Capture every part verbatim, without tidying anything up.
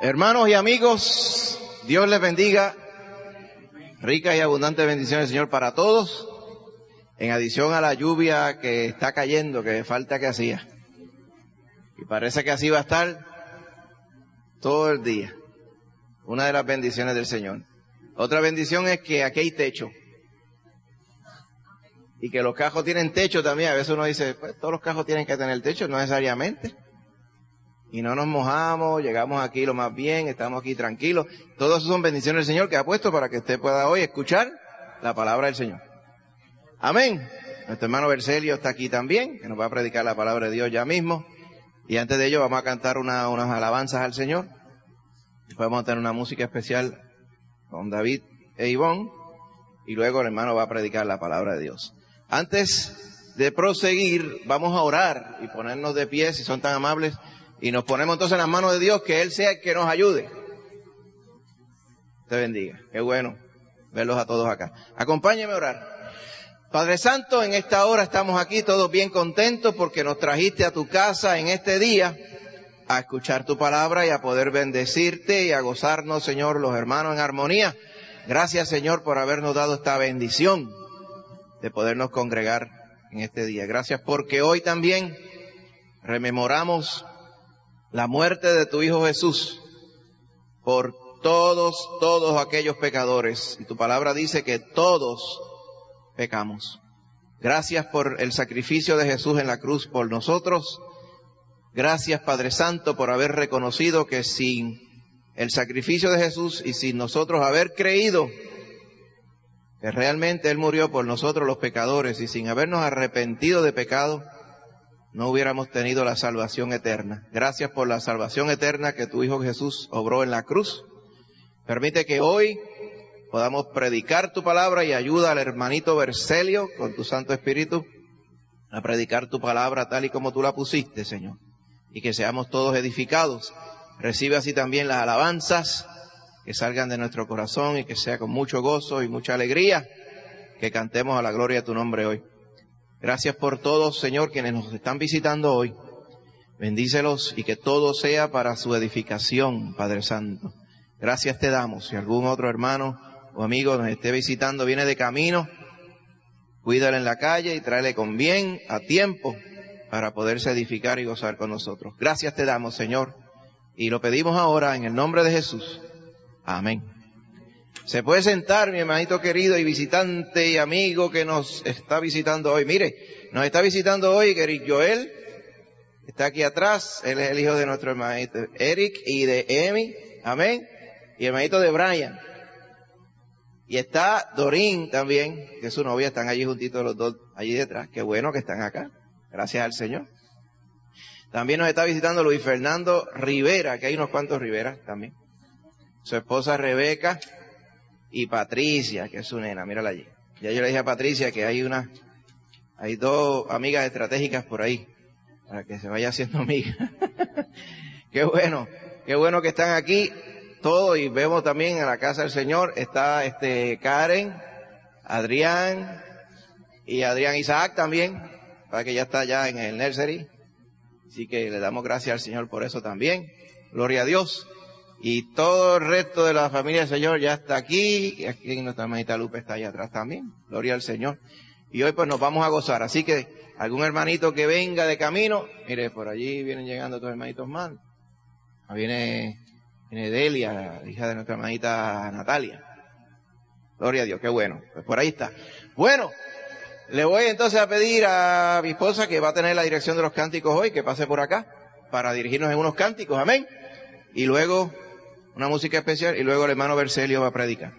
Hermanos y amigos, Dios les bendiga. Ricas y abundantes bendiciones, Señor, para todos. En adición a la lluvia que está cayendo, que falta que hacía. Y parece que así va a estar todo el día. Una de las bendiciones del Señor. Otra bendición es que aquí hay techo. Y que los cajos tienen techo también. A veces uno dice, pues todos los cajos tienen que tener techo, no necesariamente. Y no nos mojamos, llegamos aquí lo más bien, estamos aquí tranquilos. Todas esas son bendiciones del Señor que ha puesto para que usted pueda hoy escuchar la palabra del Señor. Amén. Nuestro hermano Bercelio está aquí también, que nos va a predicar la palabra de Dios ya mismo. Y antes de ello vamos a cantar una, unas alabanzas al Señor. Después vamos a tener una música especial con David e Ivonne. Y luego el hermano va a predicar la palabra de Dios. Antes de proseguir, vamos a orar y ponernos de pie, si son tan amables. Y nos ponemos entonces en las manos de Dios, que Él sea el que nos ayude. Te bendiga. Qué bueno verlos a todos acá. Acompáñeme a orar. Padre Santo, en esta hora estamos aquí todos bien contentos porque nos trajiste a tu casa en este día a escuchar tu palabra y a poder bendecirte y a gozarnos, Señor, los hermanos en armonía. Gracias, Señor, por habernos dado esta bendición de podernos congregar en este día. Gracias porque hoy también rememoramos la muerte de tu Hijo Jesús por todos, todos aquellos pecadores. Y tu palabra dice que todos pecamos. Gracias por el sacrificio de Jesús en la cruz por nosotros. Gracias, Padre Santo, por haber reconocido que sin el sacrificio de Jesús y sin nosotros haber creído que realmente Él murió por nosotros los pecadores y sin habernos arrepentido de pecado, no hubiéramos tenido la salvación eterna. Gracias por la salvación eterna que tu Hijo Jesús obró en la cruz. Permite que hoy podamos predicar tu palabra y ayuda al hermanito Bercelio con tu Santo Espíritu a predicar tu palabra tal y como tú la pusiste, Señor. Y que seamos todos edificados. Recibe así también las alabanzas que salgan de nuestro corazón y que sea con mucho gozo y mucha alegría que cantemos a la gloria de tu nombre hoy. Gracias por todos, Señor, quienes nos están visitando hoy. Bendícelos y que todo sea para su edificación, Padre Santo. Gracias te damos. Si algún otro hermano o amigo nos esté visitando, viene de camino, cuídale en la calle y tráele con bien, a tiempo, para poderse edificar y gozar con nosotros. Gracias te damos, Señor, y lo pedimos ahora en el nombre de Jesús. Amén. Se puede sentar, mi hermanito querido y visitante y amigo que nos está visitando hoy. Mire, nos está visitando hoy Eric Joel, está aquí atrás, él es el hijo de nuestro hermanito Eric y de Emi, amén, y el hermanito de Brian. Y está Dorín también, que es su novia, están allí juntitos los dos, allí detrás. Qué bueno que están acá, gracias al Señor. También nos está visitando Luis Fernando Rivera, que hay unos cuantos Riveras también. Su esposa Rebeca y Patricia, que es su nena, mírala allí. Ya yo le dije a Patricia que hay una, hay dos amigas estratégicas por ahí, para que se vaya haciendo amiga. Qué bueno, qué bueno que están aquí todos y vemos también en la casa del Señor, está este Karen, Adrián y Adrián Isaac también, para que ya está ya en el nursery. Así que le damos gracias al Señor por eso también. Gloria a Dios. Y todo el resto de la familia del Señor ya está aquí. Y aquí nuestra hermanita Lupe está allá atrás también. Gloria al Señor. Y hoy pues nos vamos a gozar. Así que algún hermanito que venga de camino, mire, por allí vienen llegando otros hermanitos más. Viene, viene Delia, hija de nuestra hermanita Natalia. Gloria a Dios, qué bueno. Pues por ahí está. Bueno, le voy entonces a pedir a mi esposa, que va a tener la dirección de los cánticos hoy, que pase por acá para dirigirnos en unos cánticos. Amén. Y luego una música especial y luego el hermano Bercelio va a predicar.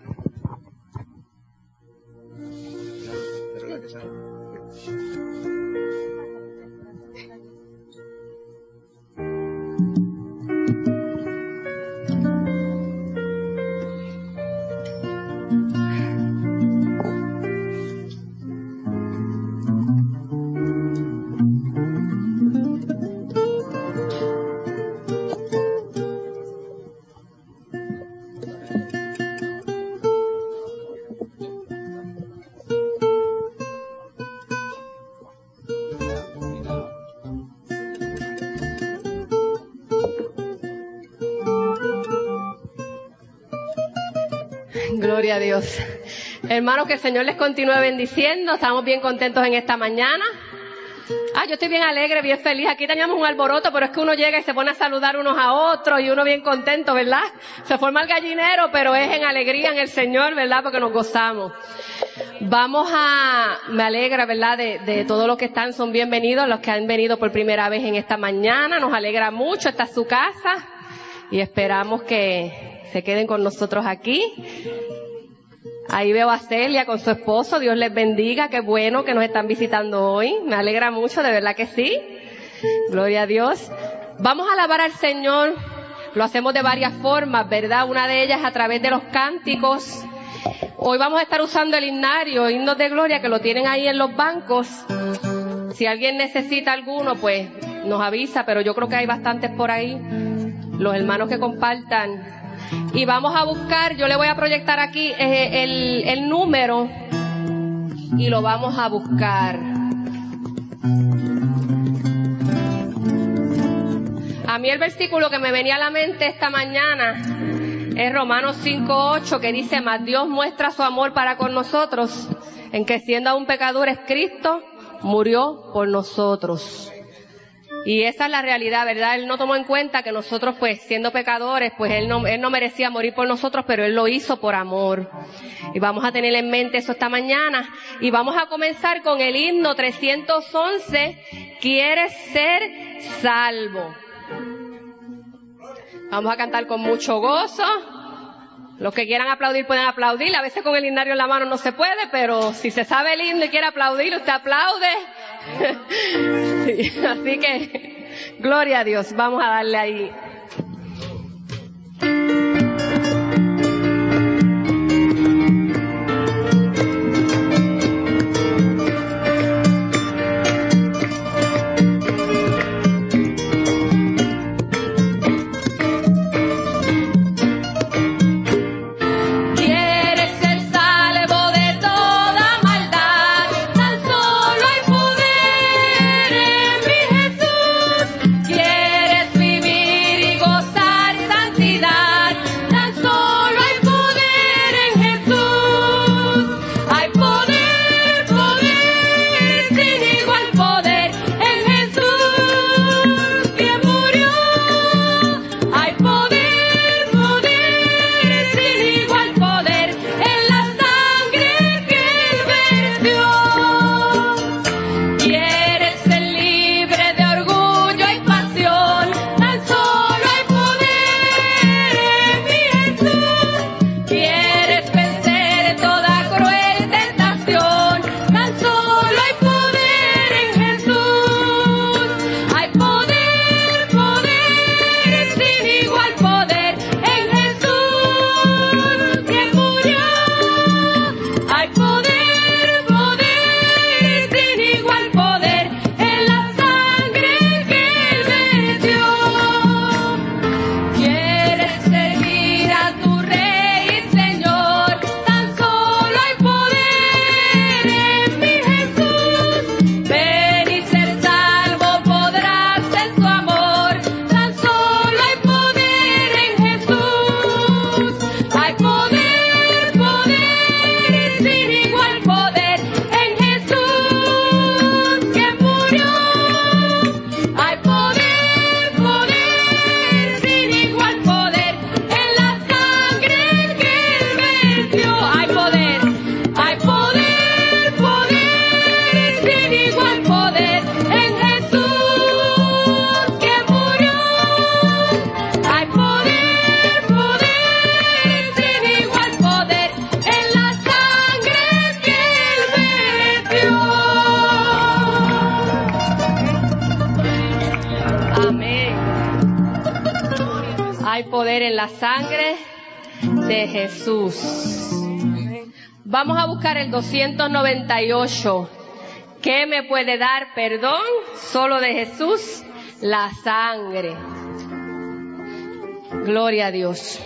Gloria a Dios. Hermanos, que el Señor les continúe bendiciendo. Estamos bien contentos en esta mañana. Ah, yo estoy bien alegre, bien feliz. Aquí teníamos un alboroto, pero es que uno llega y se pone a saludar unos a otros y uno bien contento, ¿verdad? Se forma el gallinero, pero es en alegría en el Señor, ¿verdad? Porque nos gozamos. Vamos a, me alegra, ¿verdad? De, de todos los que están, son bienvenidos, los que han venido por primera vez en esta mañana. Nos alegra mucho, esta es su casa y esperamos que se queden con nosotros aquí. Ahí veo a Celia con su esposo, Dios les bendiga, qué bueno que nos están visitando hoy, me alegra mucho, de verdad que sí, gloria a Dios. Vamos a alabar al Señor, lo hacemos de varias formas, ¿verdad? Una de ellas a través de los cánticos. Hoy vamos a estar usando el himnario, himnos de gloria, que lo tienen ahí en los bancos. Si alguien necesita alguno, pues nos avisa, pero yo creo que hay bastantes por ahí, los hermanos que compartan. Y vamos a buscar, yo le voy a proyectar aquí eh, el, el número y lo vamos a buscar. A mí el versículo que me venía a la mente esta mañana es Romanos cinco ocho, que dice: mas Dios muestra su amor para con nosotros, en que siendo aún pecadores, Cristo murió por nosotros. Y esa es la realidad, ¿verdad? Él no tomó en cuenta que nosotros, pues, siendo pecadores, pues Él no, Él no merecía morir por nosotros, pero Él lo hizo por amor. Y vamos a tener en mente eso esta mañana. Y vamos a comenzar con el himno trescientos once, ¿quieres ser salvo? Vamos a cantar con mucho gozo. Los que quieran aplaudir pueden aplaudir. A veces con el himnario en la mano no se puede, pero si se sabe el himno y quiere aplaudir, usted aplaude. Sí, así que, gloria a Dios, vamos a darle ahí. En la sangre de Jesús. Vamos a buscar el doscientos noventa y ocho. ¿Qué me puede dar perdón? Solo de Jesús, la sangre. Gloria a Dios.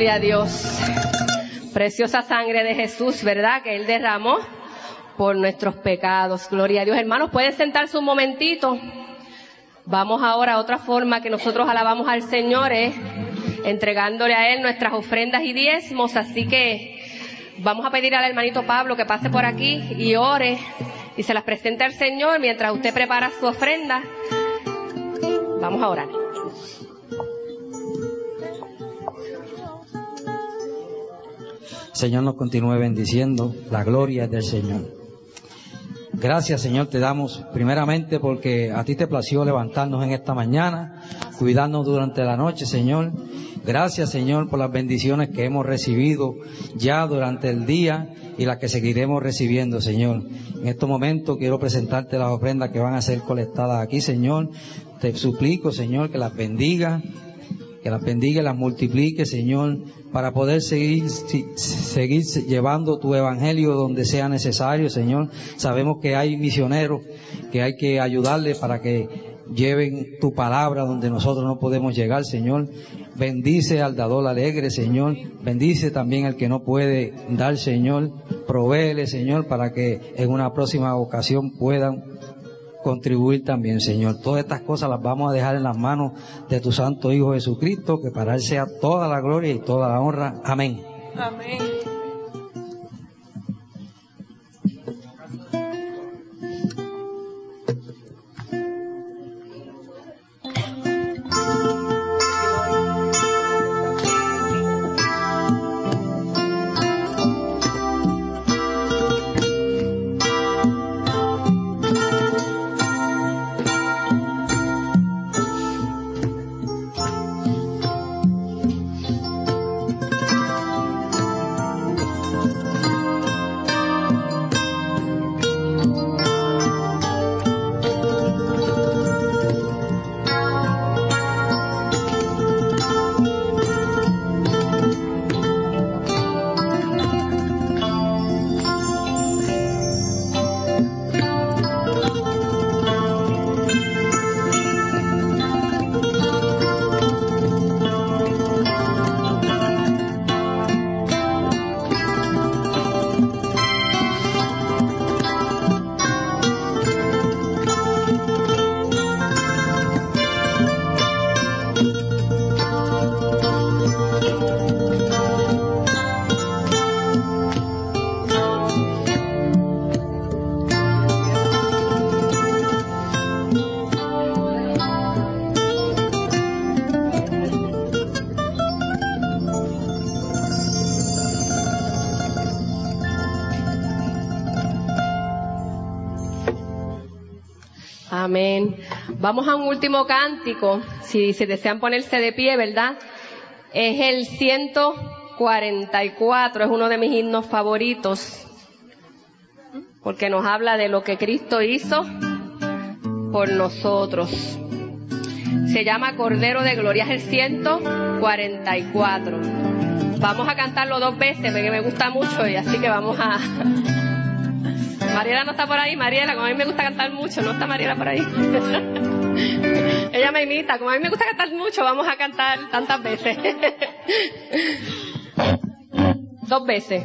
Gloria a Dios. Preciosa sangre de Jesús, ¿verdad? Que Él derramó por nuestros pecados. Gloria a Dios. Hermanos, pueden sentarse un momentito. Vamos ahora a otra forma que nosotros alabamos al Señor, es entregándole a Él nuestras ofrendas y diezmos. Así que vamos a pedir al hermanito Pablo que pase por aquí y ore y se las presente al Señor mientras usted prepara su ofrenda. Vamos a orar. Señor, nos continúe bendiciendo. La gloria es del Señor. Gracias, Señor, te damos primeramente porque a ti te plació levantarnos en esta mañana, cuidarnos durante la noche, Señor. Gracias, Señor, por las bendiciones que hemos recibido ya durante el día y las que seguiremos recibiendo, Señor. En estos momentos quiero presentarte las ofrendas que van a ser colectadas aquí, Señor. Te suplico, Señor, que las bendiga, que las bendiga y las multiplique, Señor, para poder seguir, seguir llevando tu evangelio donde sea necesario, Señor. Sabemos que hay misioneros que hay que ayudarles para que lleven tu palabra donde nosotros no podemos llegar, Señor. Bendice al dador alegre, Señor. Bendice también al que no puede dar, Señor. Provéele, Señor, para que en una próxima ocasión puedan contribuir también, Señor. Todas estas cosas las vamos a dejar en las manos de tu Santo Hijo Jesucristo, que para Él sea toda la gloria y toda la honra. Amén. Amén. Amén. Vamos a un último cántico, si se desean ponerse de pie, ¿verdad? Es el ciento cuarenta y cuatro, es uno de mis himnos favoritos, porque nos habla de lo que Cristo hizo por nosotros. Se llama Cordero de Gloria, es el ciento cuarenta y cuatro. Vamos a cantarlo dos veces, porque me gusta mucho, y así que vamos a... Mariela no está por ahí, Mariela, como a mí me gusta cantar mucho, no está Mariela por ahí. Ella me imita, como a mí me gusta cantar mucho, vamos a cantar tantas veces. Dos veces.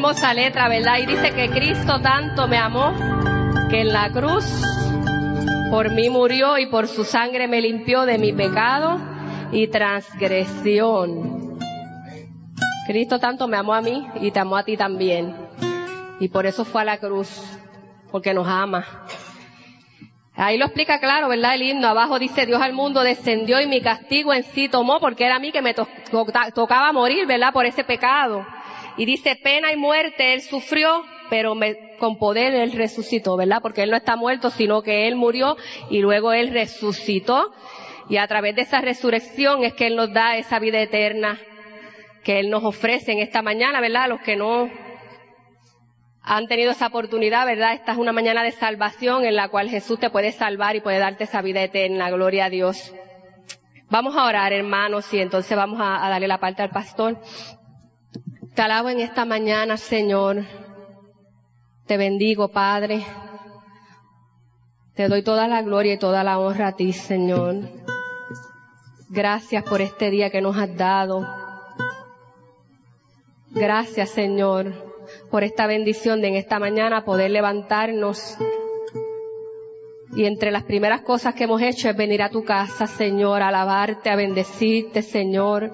hermosa letra, ¿verdad? Y dice que Cristo tanto me amó que en la cruz por mí murió y por su sangre me limpió de mi pecado y transgresión. Cristo tanto me amó a mí y te amó a ti también. Y por eso fue a la cruz, porque nos ama. Ahí lo explica claro, ¿verdad? El himno abajo dice: Dios al mundo descendió y mi castigo en sí tomó, porque era a mí que me to- to- tocaba morir, ¿verdad? Por ese pecado. Y dice: pena y muerte Él sufrió, pero me, con poder Él resucitó, ¿verdad? Porque Él no está muerto, sino que Él murió y luego Él resucitó. Y a través de esa resurrección es que Él nos da esa vida eterna que Él nos ofrece en esta mañana, ¿verdad? A los que no han tenido esa oportunidad, ¿verdad? Esta es una mañana de salvación en la cual Jesús te puede salvar y puede darte esa vida eterna. Gloria a Dios. Vamos a orar, hermanos, y entonces vamos a, a darle la parte al pastor. Te alabo en esta mañana, Señor. Te bendigo, Padre. Te doy toda la gloria y toda la honra a ti, Señor. Gracias por este día que nos has dado. Gracias, Señor, por esta bendición de en esta mañana poder levantarnos. Y entre las primeras cosas que hemos hecho es venir a tu casa, Señor, a alabarte, a bendecirte, Señor.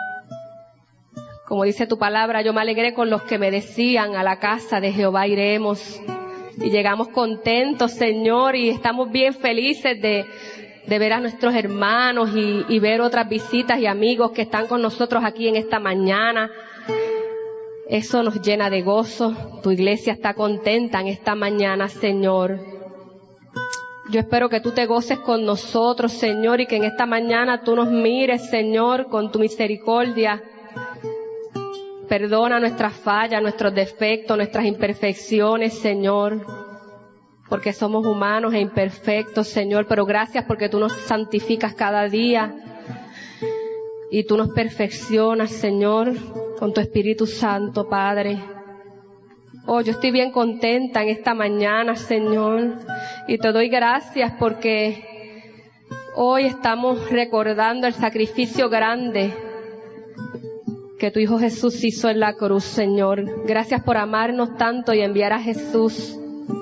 Como dice tu palabra, yo me alegré con los que me decían: a la casa de Jehová iremos. Y llegamos contentos, Señor, y estamos bien felices de, de ver a nuestros hermanos y, y ver otras visitas y amigos que están con nosotros aquí en esta mañana. Eso nos llena de gozo. Tu iglesia está contenta en esta mañana, Señor. Yo espero que tú te goces con nosotros, Señor, y que en esta mañana tú nos mires, Señor, con tu misericordia. Perdona nuestras fallas, nuestros defectos, nuestras imperfecciones, Señor, porque somos humanos e imperfectos, Señor, pero gracias porque tú nos santificas cada día y tú nos perfeccionas, Señor, con tu Espíritu Santo, Padre. Oh, yo estoy bien contenta en esta mañana, Señor, y te doy gracias porque hoy estamos recordando el sacrificio grande que tu Hijo Jesús hizo en la cruz, Señor. Gracias por amarnos tanto y enviar a Jesús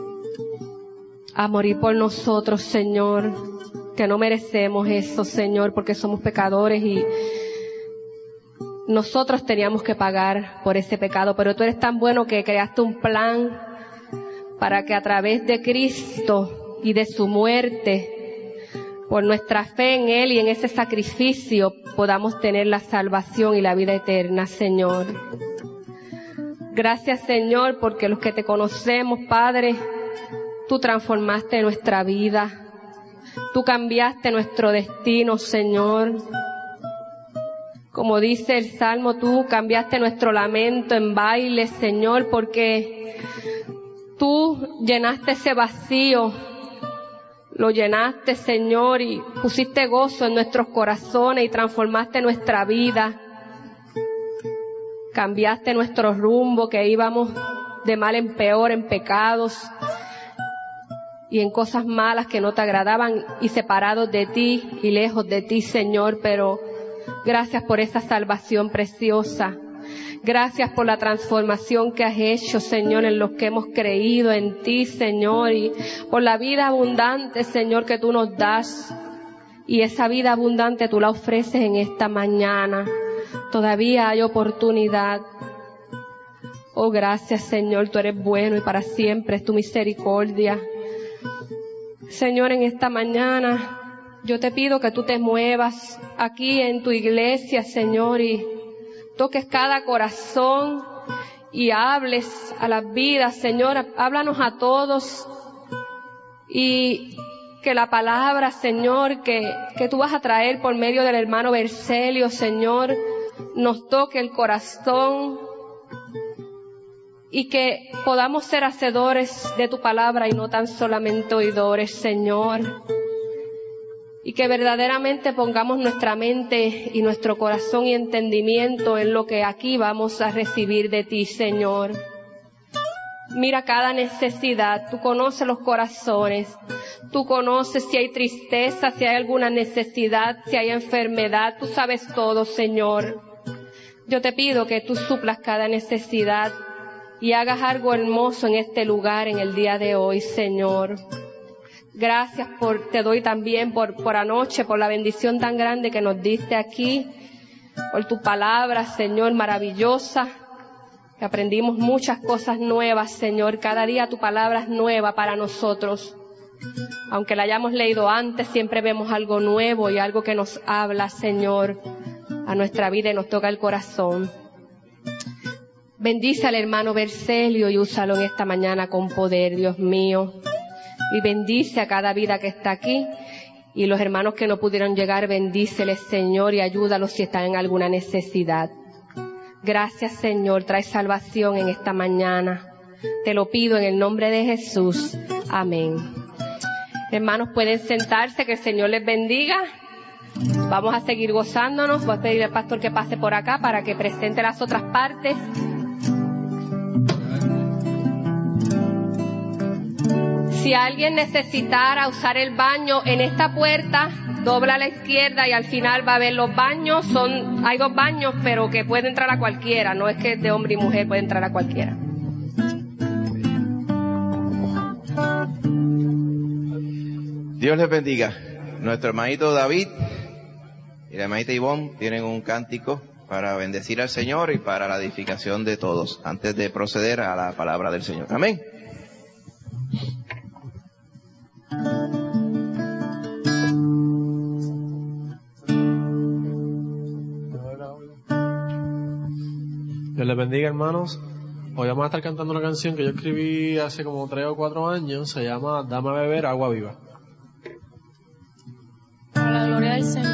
a morir por nosotros, Señor, que no merecemos eso, Señor, porque somos pecadores y nosotros teníamos que pagar por ese pecado, pero tú eres tan bueno que creaste un plan para que a través de Cristo y de su muerte, por nuestra fe en Él y en ese sacrificio, podamos tener la salvación y la vida eterna, Señor. Gracias, Señor, porque los que te conocemos, Padre, tú transformaste nuestra vida. Tú cambiaste nuestro destino, Señor. Como dice el Salmo, tú cambiaste nuestro lamento en baile, Señor, porque tú llenaste ese vacío. Lo llenaste, Señor, y pusiste gozo en nuestros corazones y transformaste nuestra vida. Cambiaste nuestro rumbo, que íbamos de mal en peor, en pecados y en cosas malas que no te agradaban y separados de ti y lejos de ti, Señor, pero gracias por esa salvación preciosa. Gracias por la transformación que has hecho, Señor, en los que hemos creído en ti, Señor, y por la vida abundante, Señor, que tú nos das. Y esa vida abundante tú la ofreces en esta mañana. Todavía hay oportunidad. Oh, gracias, Señor, tú eres bueno y para siempre es tu misericordia. Señor, en esta mañana yo te pido que tú te muevas aquí en tu iglesia, Señor, y toques cada corazón y hables a las vidas, Señor. Háblanos a todos y que la palabra, Señor, que, que tú vas a traer por medio del hermano Bercelio, Señor, nos toque el corazón y que podamos ser hacedores de tu palabra y no tan solamente oidores, Señor. Y que verdaderamente pongamos nuestra mente y nuestro corazón y entendimiento en lo que aquí vamos a recibir de ti, Señor. Mira cada necesidad, tú conoces los corazones, tú conoces si hay tristeza, si hay alguna necesidad, si hay enfermedad, tú sabes todo, Señor. Yo te pido que tú suplas cada necesidad y hagas algo hermoso en este lugar en el día de hoy, Señor. Gracias por, te doy también por, por anoche, por la bendición tan grande que nos diste aquí, por tu palabra, Señor, maravillosa, que aprendimos muchas cosas nuevas, Señor. Cada día tu palabra es nueva para nosotros. Aunque la hayamos leído antes, siempre vemos algo nuevo y algo que nos habla, Señor, a nuestra vida y nos toca el corazón. Bendice al hermano Bercelio y úsalo en esta mañana con poder, Dios mío. Y bendice a cada vida que está aquí. Y los hermanos que no pudieron llegar, bendíceles, Señor, y ayúdalos si están en alguna necesidad. Gracias, Señor. Trae salvación en esta mañana. Te lo pido en el nombre de Jesús. Amén. Hermanos, pueden sentarse, que el Señor les bendiga. Vamos a seguir gozándonos. Voy a pedir al pastor que pase por acá para que presente las otras partes. Si alguien necesitara usar el baño en esta puerta, dobla a la izquierda y al final va a ver los baños. Son, hay dos baños, pero que puede entrar a cualquiera. No es que es de hombre y mujer, puede entrar a cualquiera. Dios les bendiga. Nuestro hermanito David y la hermanita Ivonne tienen un cántico para bendecir al Señor y para la edificación de todos, antes de proceder a la palabra del Señor. Amén. Dios les bendiga, hermanos. Hoy vamos a estar cantando una canción que yo escribí hace como tres o cuatro años. Se llama Dame a beber agua viva. Para la gloria del Señor.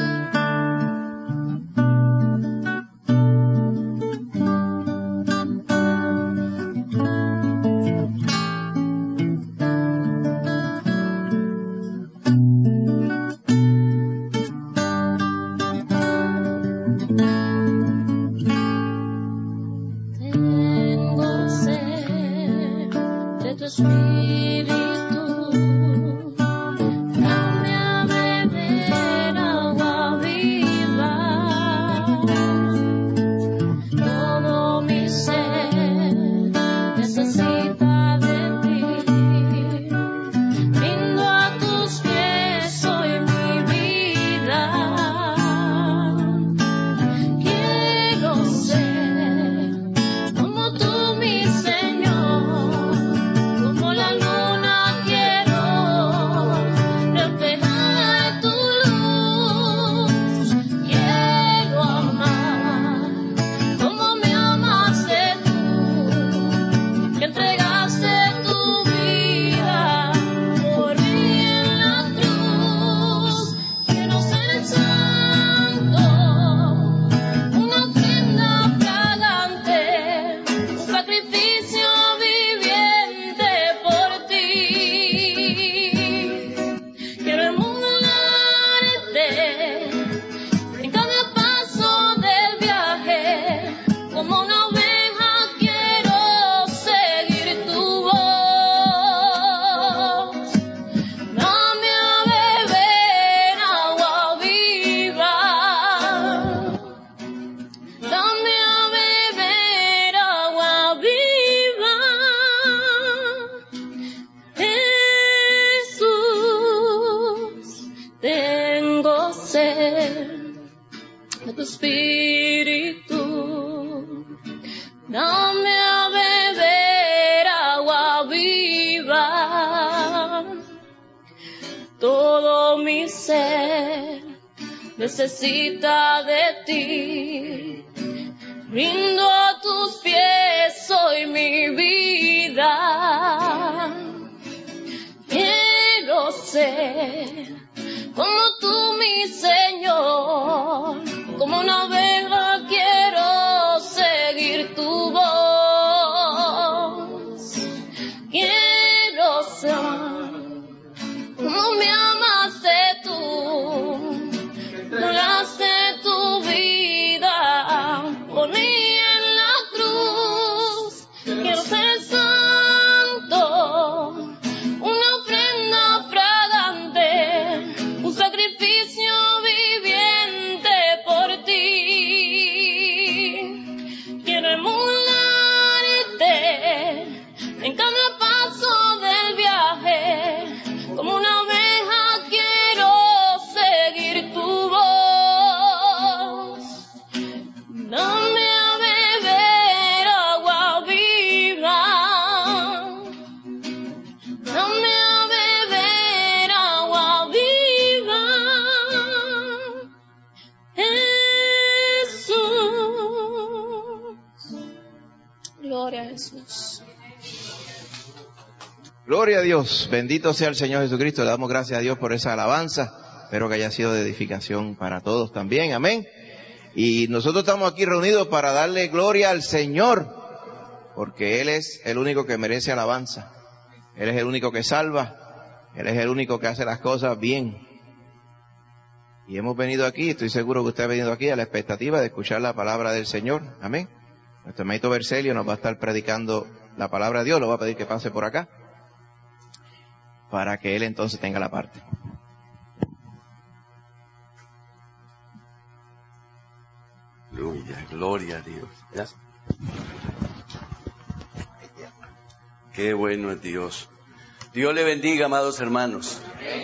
Necesita de ti, rindo a tus pies, soy mi vida. Quiero ser como tú, mi Señor, como una oveja quiero seguir tu voz. Quiero ser como me amaste tú. Donaste tu vida por mí en la cruz. Quiero ser santo, una ofrenda fragante, un sacrificio vivo. Jesús. Gloria a Dios, bendito sea el Señor Jesucristo. Le damos gracias a Dios por esa alabanza. Espero que haya sido de edificación para todos también, amén. Y nosotros estamos aquí reunidos para darle gloria al Señor, porque Él es el único que merece alabanza. Él es el único que salva, Él es el único que hace las cosas bien. Y hemos venido aquí, estoy seguro que usted ha venido aquí a la expectativa de escuchar la palabra del Señor, amén. Nuestro hermanito Bercelio nos va a estar predicando la palabra de Dios, lo va a pedir que pase por acá, para que él entonces tenga la parte. Aleluya, gloria a Dios. ¿Ya? Qué bueno es Dios. Dios le bendiga, amados hermanos.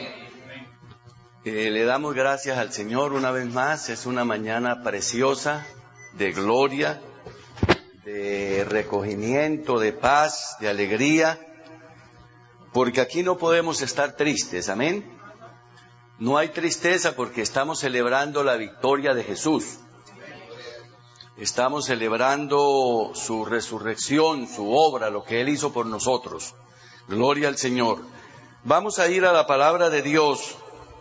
Eh, le damos gracias al Señor una vez más. Es una mañana preciosa, de gloria, de recogimiento, de paz, de alegría. Porque aquí no podemos estar tristes, amén. No hay tristeza porque estamos celebrando la victoria de Jesús. Estamos celebrando su resurrección, su obra, lo que Él hizo por nosotros. Gloria al Señor. Vamos a ir a la palabra de Dios.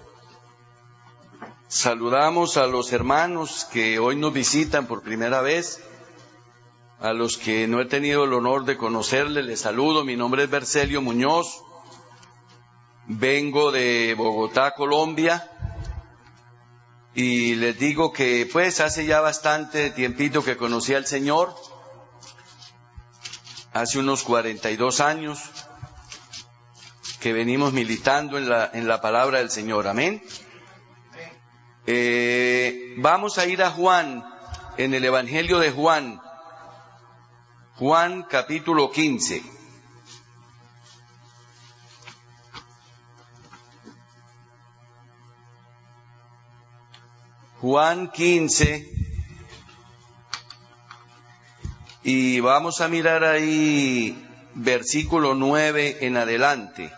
Saludamos a los hermanos que hoy nos visitan por primera vez. A los que no he tenido el honor de conocerles, les saludo. Mi nombre es Bercelio Muñoz. Vengo de Bogotá, Colombia. Y les digo que pues hace ya bastante tiempito que conocí al Señor. Hace unos cuarenta y dos años que venimos militando en la, en la palabra del Señor. Amén. Eh, vamos a ir a Juan, en el Evangelio de Juan. Juan capítulo quince. Juan quince. Y vamos a mirar ahí versículo nueve en adelante.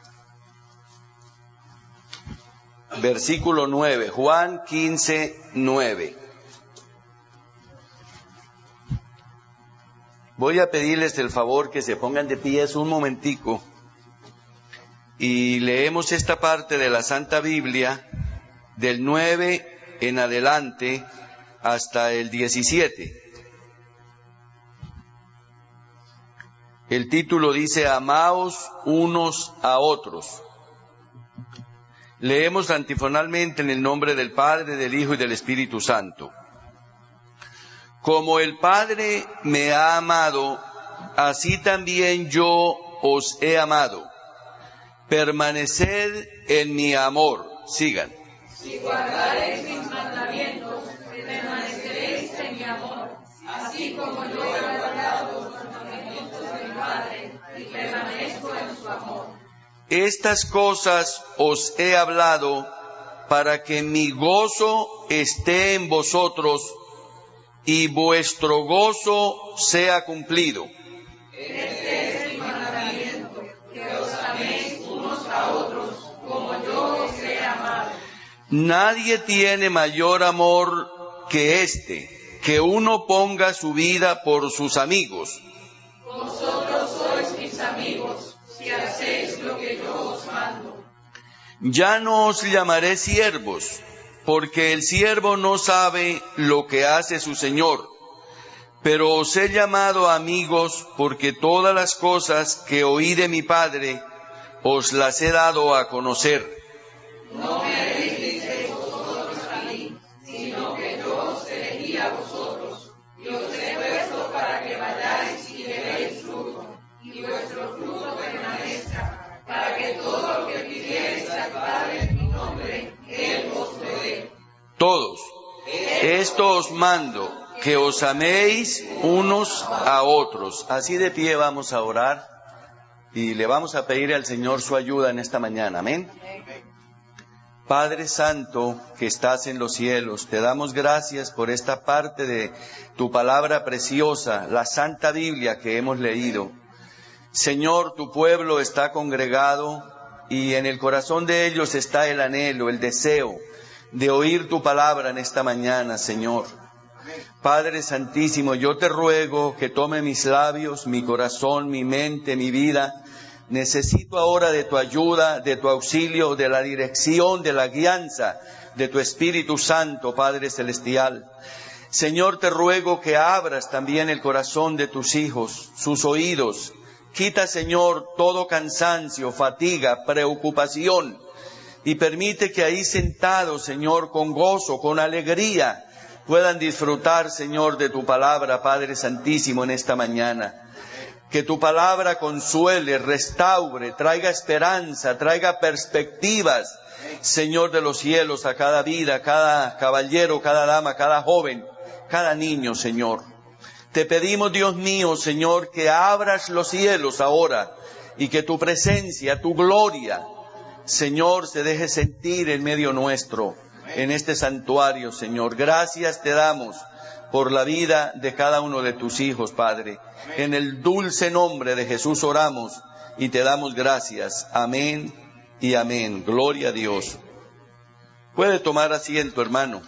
Versículo nueve. Juan quince, nueve. Voy a pedirles el favor que se pongan de pies un momentico y leemos esta parte de la Santa Biblia del nueve en adelante hasta el diecisiete. El título dice: Amaos unos a otros. Leemos antifonalmente en el nombre del Padre, del Hijo y del Espíritu Santo. Como el Padre me ha amado, así también yo os he amado. Permaneced en mi amor. Sigan. Si guardareis mis mandamientos, permaneceréis en mi amor, así como yo he guardado los mandamientos de mi Padre y permanezco en su amor. Estas cosas os he hablado para que mi gozo esté en vosotros y vuestro gozo sea cumplido. Este es mi mandamiento, que os améis unos a otros como yo os he amado. Nadie tiene mayor amor que este, que uno ponga su vida por sus amigos. Vosotros sois mis amigos, si hacéis lo que yo os mando. Ya no os llamaré siervos, porque el siervo no sabe lo que hace su señor, pero os he llamado amigos, porque todas las cosas que oí de mi Padre os las he dado a conocer. No me elegisteis vosotros a mí, sino que yo os elegí a vosotros, y os he puesto para que vayáis y llevéis fruto, y vuestro fruto permanezca, para que todo lo que pidierais al Padre en mi nombre, Él os lo dé. Todos, esto os mando, que os améis unos a otros. Así de pie vamos a orar y le vamos a pedir al Señor su ayuda en esta mañana. Amén. Padre Santo, que estás en los cielos, te damos gracias por esta parte de tu palabra preciosa, la Santa Biblia que hemos leído. Señor, tu pueblo está congregado y en el corazón de ellos está el anhelo, el deseo de oír tu palabra en esta mañana, Señor. Padre Santísimo, yo te ruego que tome mis labios, mi corazón, mi mente, mi vida. Necesito ahora de tu ayuda, de tu auxilio, de la dirección, de la guianza de tu Espíritu Santo, Padre Celestial. Señor, te ruego que abras también el corazón de tus hijos, sus oídos. Quita, Señor, todo cansancio, fatiga, preocupación, y permite que ahí sentados, Señor, con gozo, con alegría, puedan disfrutar, Señor, de tu palabra, Padre Santísimo, en esta mañana. Que tu palabra consuele, restaure, traiga esperanza, traiga perspectivas, Señor de los cielos, a cada vida, a cada caballero, cada dama, cada joven, cada niño, Señor. Te pedimos, Dios mío, Señor, que abras los cielos ahora y que tu presencia, tu gloria, Señor, se deje sentir en medio nuestro, en este santuario, Señor. Gracias te damos por la vida de cada uno de tus hijos, Padre. En el dulce nombre de Jesús oramos y te damos gracias. Amén y amén. Gloria a Dios. Puede tomar asiento, hermano.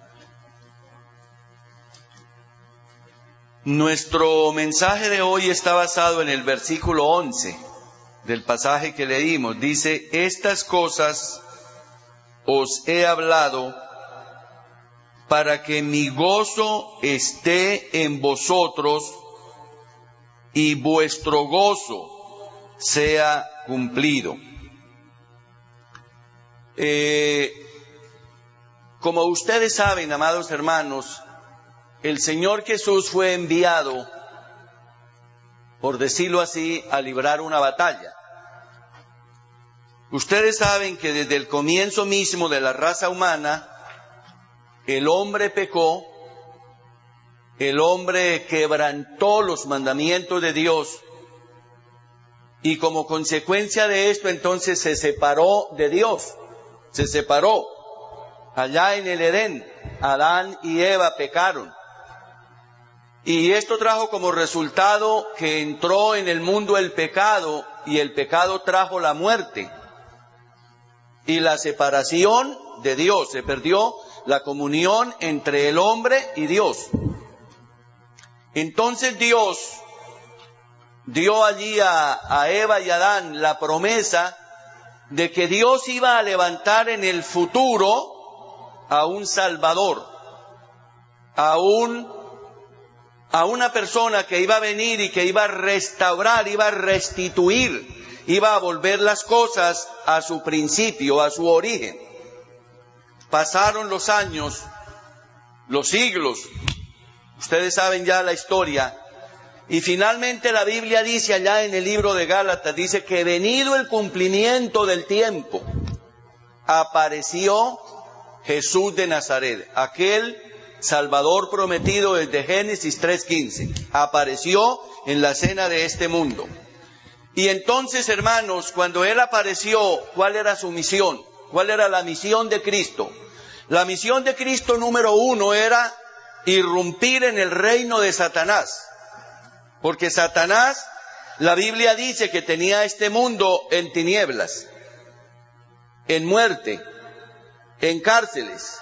Nuestro mensaje de hoy está basado en el versículo once del pasaje que leímos. Dice, estas cosas os he hablado para que mi gozo esté en vosotros y vuestro gozo sea cumplido. Eh, como ustedes saben, amados hermanos, el Señor Jesús fue enviado, por decirlo así, a librar una batalla. Ustedes saben que desde el comienzo mismo de la raza humana, el hombre pecó, el hombre quebrantó los mandamientos de Dios, y como consecuencia de esto, entonces se separó de Dios, se separó. Allá en el Edén, Adán y Eva pecaron. Y esto trajo como resultado que entró en el mundo el pecado, y el pecado trajo la muerte y la separación de Dios. Se perdió la comunión entre el hombre y Dios. Entonces Dios dio allí a, a Eva y a Adán la promesa de que Dios iba a levantar en el futuro a un Salvador, a un a una persona que iba a venir y que iba a restaurar, iba a restituir, iba a volver las cosas a su principio, a su origen. Pasaron los años, los siglos, ustedes saben ya la historia, y finalmente la Biblia dice allá en el libro de Gálatas, dice que venido el cumplimiento del tiempo, apareció Jesús de Nazaret, aquel Salvador prometido desde Génesis tres quince, apareció en la escena de este mundo. Y entonces, hermanos, cuando Él apareció, ¿cuál era su misión? ¿Cuál era la misión de Cristo? La misión de Cristo número uno era irrumpir en el reino de Satanás. Porque Satanás, la Biblia dice que tenía este mundo en tinieblas, en muerte, en cárceles,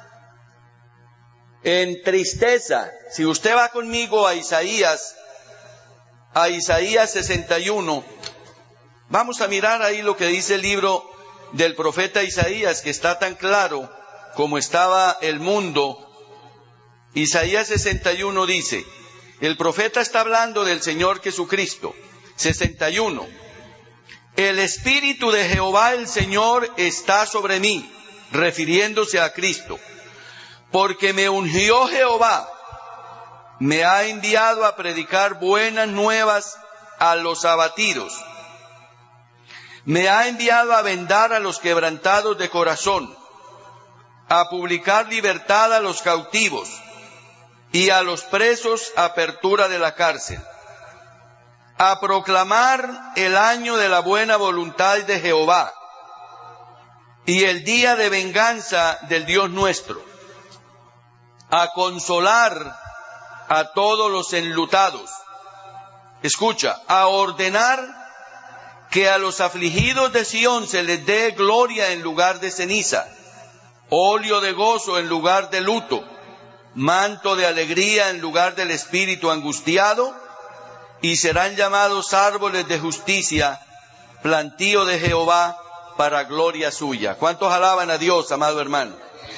en tristeza. Si usted va conmigo a Isaías, a Isaías sesenta y uno, vamos a mirar ahí lo que dice el libro del profeta Isaías, que está tan claro como estaba el mundo. Isaías sesenta y uno dice, el profeta está hablando del Señor Jesucristo. sesenta y uno, el Espíritu de Jehová el Señor está sobre mí, refiriéndose a Cristo, porque me ungió Jehová, me ha enviado a predicar buenas nuevas a los abatidos, me ha enviado a vendar a los quebrantados de corazón, a publicar libertad a los cautivos, y a los presos apertura de la cárcel, a proclamar el año de la buena voluntad de Jehová, y el día de venganza del Dios nuestro, a consolar a todos los enlutados. Escucha, a ordenar que a los afligidos de Sión se les dé gloria en lugar de ceniza, óleo de gozo en lugar de luto, manto de alegría en lugar del espíritu angustiado, y serán llamados árboles de justicia, plantío de Jehová para gloria suya. ¿Cuántos alaban a Dios, amado hermano?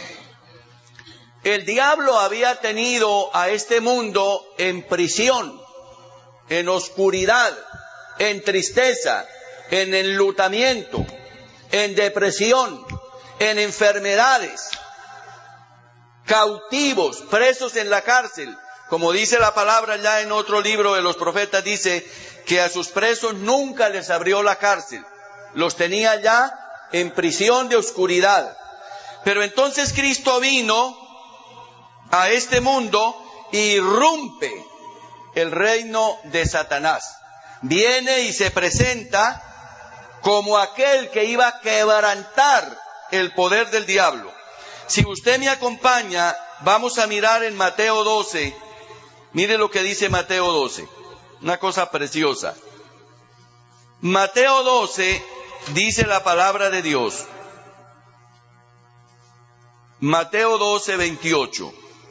El diablo había tenido a este mundo en prisión, en oscuridad, en tristeza, en enlutamiento, en depresión, en enfermedades, cautivos, presos en la cárcel. Como dice la palabra ya en otro libro de los profetas, dice que a sus presos nunca les abrió la cárcel. Los tenía ya en prisión de oscuridad. Pero entonces Cristo vino a este mundo y irrumpe el reino de Satanás. Viene y se presenta como aquel que iba a quebrantar el poder del diablo. Si usted me acompaña, vamos a mirar en Mateo doce. Mire lo que dice Mateo doce. Una cosa preciosa. Mateo doce dice la palabra de Dios. Mateo doce, veintiocho.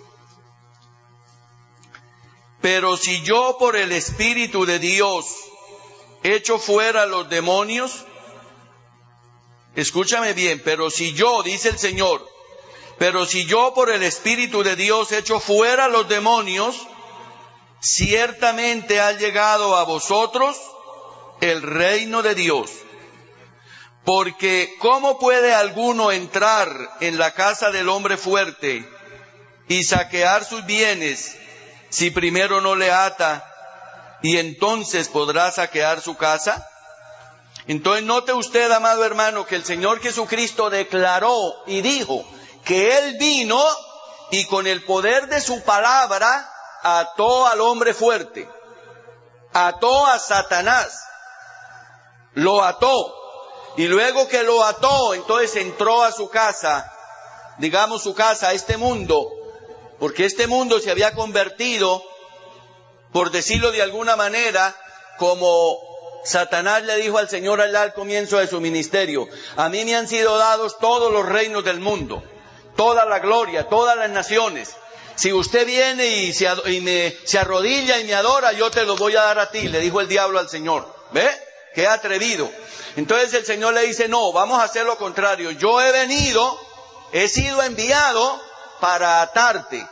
Pero si yo por el Espíritu de Dios echo fuera los demonios, escúchame bien, pero si yo, dice el Señor, pero si yo por el Espíritu de Dios echo fuera los demonios, ciertamente ha llegado a vosotros el reino de Dios. Porque ¿cómo puede alguno entrar en la casa del hombre fuerte y saquear sus bienes si primero no le ata, y entonces podrá saquear su casa? Entonces note usted, amado hermano, que el Señor Jesucristo declaró y dijo que Él vino y con el poder de su palabra ató al hombre fuerte, ató a Satanás, lo ató, y luego que lo ató, entonces entró a su casa, digamos su casa, a este mundo, porque este mundo se había convertido, por decirlo de alguna manera, como Satanás le dijo al Señor allá al comienzo de su ministerio: a mí me han sido dados todos los reinos del mundo, toda la gloria, todas las naciones. Si usted viene y, se, y me, se arrodilla y me adora, yo te lo voy a dar a ti, le dijo el diablo al Señor. ¿Ve? Qué atrevido. Entonces el Señor le dice: no, vamos a hacer lo contrario. Yo he venido, he sido enviado para atarte.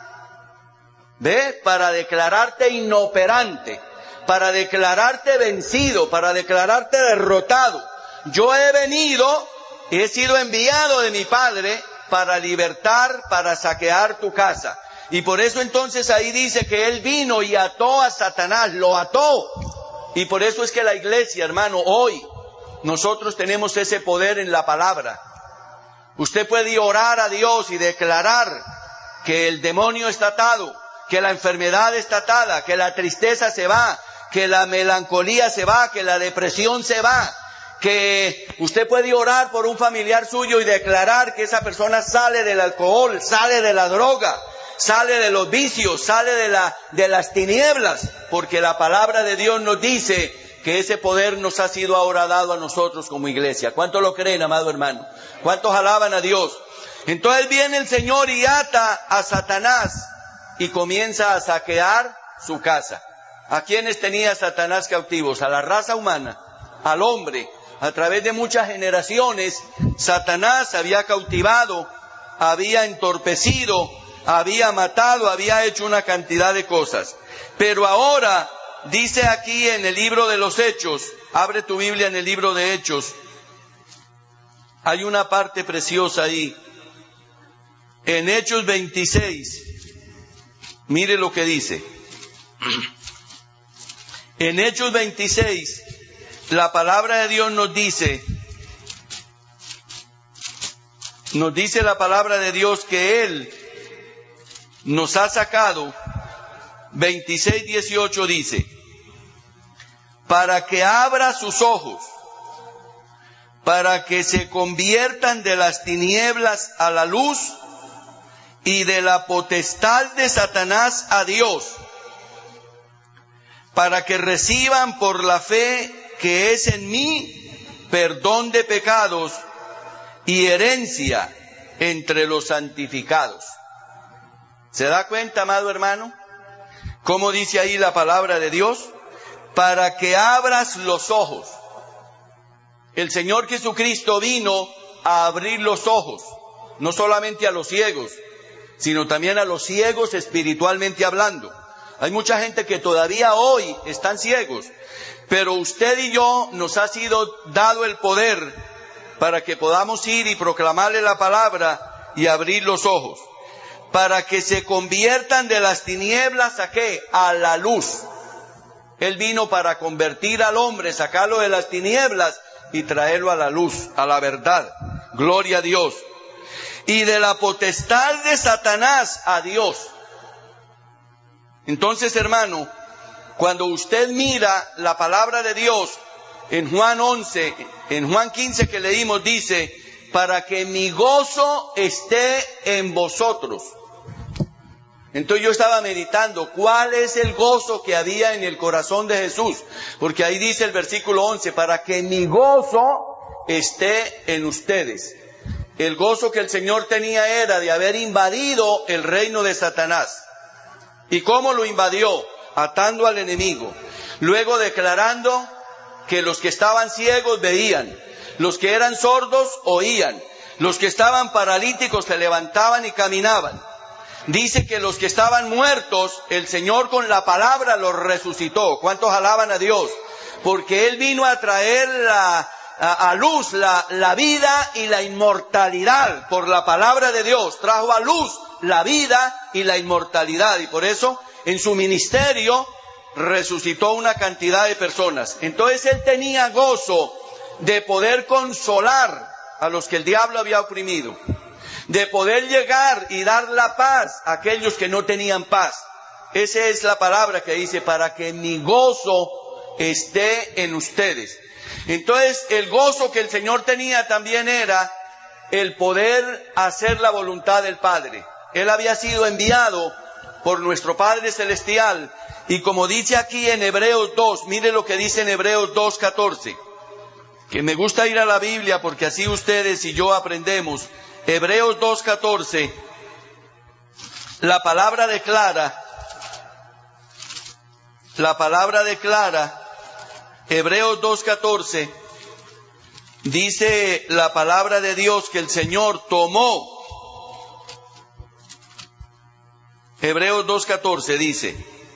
¿Ve? Para declararte inoperante, para declararte vencido, para declararte derrotado. Yo he venido, he sido enviado de mi Padre para libertar, para saquear tu casa. Y por eso entonces ahí dice que Él vino y ató a Satanás, lo ató. Y por eso es que la iglesia, hermano, hoy nosotros tenemos ese poder en la palabra. Usted puede orar a Dios y declarar que el demonio está atado, que la enfermedad está atada, que la tristeza se va, que la melancolía se va, que la depresión se va, que usted puede orar por un familiar suyo y declarar que esa persona sale del alcohol, sale de la droga, sale de los vicios, sale de la, de las tinieblas, porque la palabra de Dios nos dice que ese poder nos ha sido ahora dado a nosotros como iglesia. ¿Cuántos lo creen, amado hermano? ¿Cuántos alaban a Dios? Entonces viene el Señor y ata a Satanás y comienza a saquear su casa. ¿A quiénes tenía Satanás cautivos? A la raza humana, al hombre. A través de muchas generaciones, Satanás había cautivado, había entorpecido, había matado, había hecho una cantidad de cosas. Pero ahora, dice aquí en el libro de los Hechos, abre tu Biblia en el libro de Hechos, hay una parte preciosa ahí. En Hechos veintiséis, mire lo que dice. En Hechos veintiséis, la palabra de Dios nos dice, nos dice la palabra de Dios que Él nos ha sacado. Veintiséis, dieciocho dice: para que abra sus ojos, para que se conviertan de las tinieblas a la luz y de la potestad de Satanás a Dios, para que reciban por la fe que es en mí perdón de pecados y herencia entre los santificados. ¿Se da cuenta, amado hermano? ¿Cómo dice ahí la palabra de Dios? Para que abras los ojos. El Señor Jesucristo vino a abrir los ojos, no solamente a los ciegos, sino también a los ciegos espiritualmente hablando. Hay mucha gente que todavía hoy están ciegos, pero usted y yo nos ha sido dado el poder para que podamos ir y proclamarle la palabra y abrir los ojos, para que se conviertan de las tinieblas ¿a qué? A la luz. Él vino para convertir al hombre, sacarlo de las tinieblas y traerlo a la luz, a la verdad. Gloria a Dios. Y de la potestad de Satanás a Dios. Entonces, hermano, cuando usted mira la palabra de Dios en Juan once, en Juan quince que leímos, dice, para que mi gozo esté en vosotros. Entonces yo estaba meditando, ¿cuál es el gozo que había en el corazón de Jesús? Porque ahí dice el versículo once, para que mi gozo esté en ustedes. El gozo que el Señor tenía era de haber invadido el reino de Satanás. ¿Y cómo lo invadió? Atando al enemigo. Luego declarando que los que estaban ciegos veían, los que eran sordos oían, los que estaban paralíticos se levantaban y caminaban. Dice que los que estaban muertos, el Señor con la palabra los resucitó. ¿Cuántos alaban a Dios? Porque Él vino a traer la, a, a luz la, la vida y la inmortalidad. Por la palabra de Dios trajo a luz la vida y la inmortalidad. Y por eso en su ministerio resucitó una cantidad de personas. Entonces Él tenía gozo de poder consolar a los que el diablo había oprimido, de poder llegar y dar la paz a aquellos que no tenían paz. Esa es la palabra que dice, para que mi gozo esté en ustedes. Entonces, el gozo que el Señor tenía también era el poder hacer la voluntad del Padre. Él había sido enviado por nuestro Padre Celestial, y como dice aquí en Hebreos dos, mire lo que dice en Hebreos dos catorce, que me gusta ir a la Biblia porque así ustedes y yo aprendemos. Hebreos dos catorce, la palabra declara, la palabra declara, Hebreos dos catorce, dice la palabra de Dios que el Señor tomó, Hebreos dos catorce dice,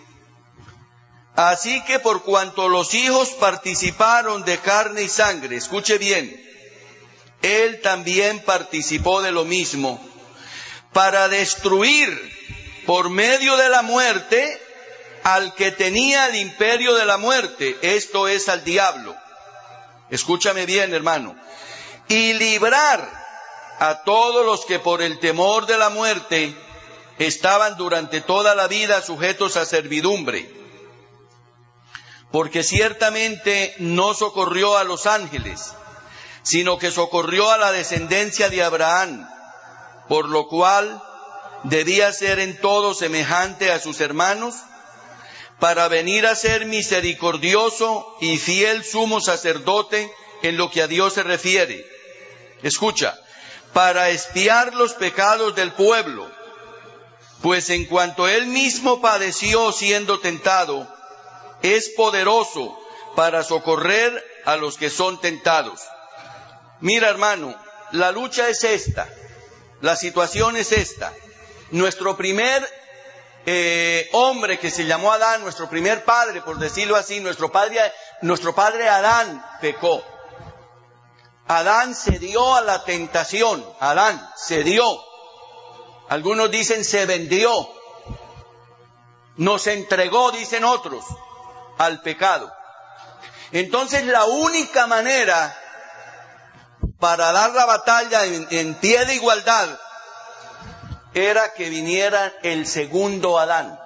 así que por cuanto los hijos participaron de carne y sangre, escuche bien, Él también participó de lo mismo, para destruir por medio de la muerte al que tenía el imperio de la muerte, esto es al diablo. Escúchame bien, hermano. Y librar a todos los que por el temor de la muerte estaban durante toda la vida sujetos a servidumbre. Porque ciertamente no socorrió a los ángeles, sino que socorrió a la descendencia de Abraham, por lo cual debía ser en todo semejante a sus hermanos, para venir a ser misericordioso y fiel sumo sacerdote en lo que a Dios se refiere. Escucha, para expiar los pecados del pueblo, pues en cuanto él mismo padeció siendo tentado, es poderoso para socorrer a los que son tentados. Mira, hermano, la lucha es esta, la situación es esta. Nuestro primer eh, hombre que se llamó Adán, nuestro primer padre, por decirlo así, nuestro padre, nuestro padre Adán pecó. Adán cedió a la tentación, Adán cedió. Algunos dicen se vendió, nos entregó, dicen otros, al pecado. Entonces la única manera para dar la batalla en, en pie de igualdad era que viniera el segundo Adán.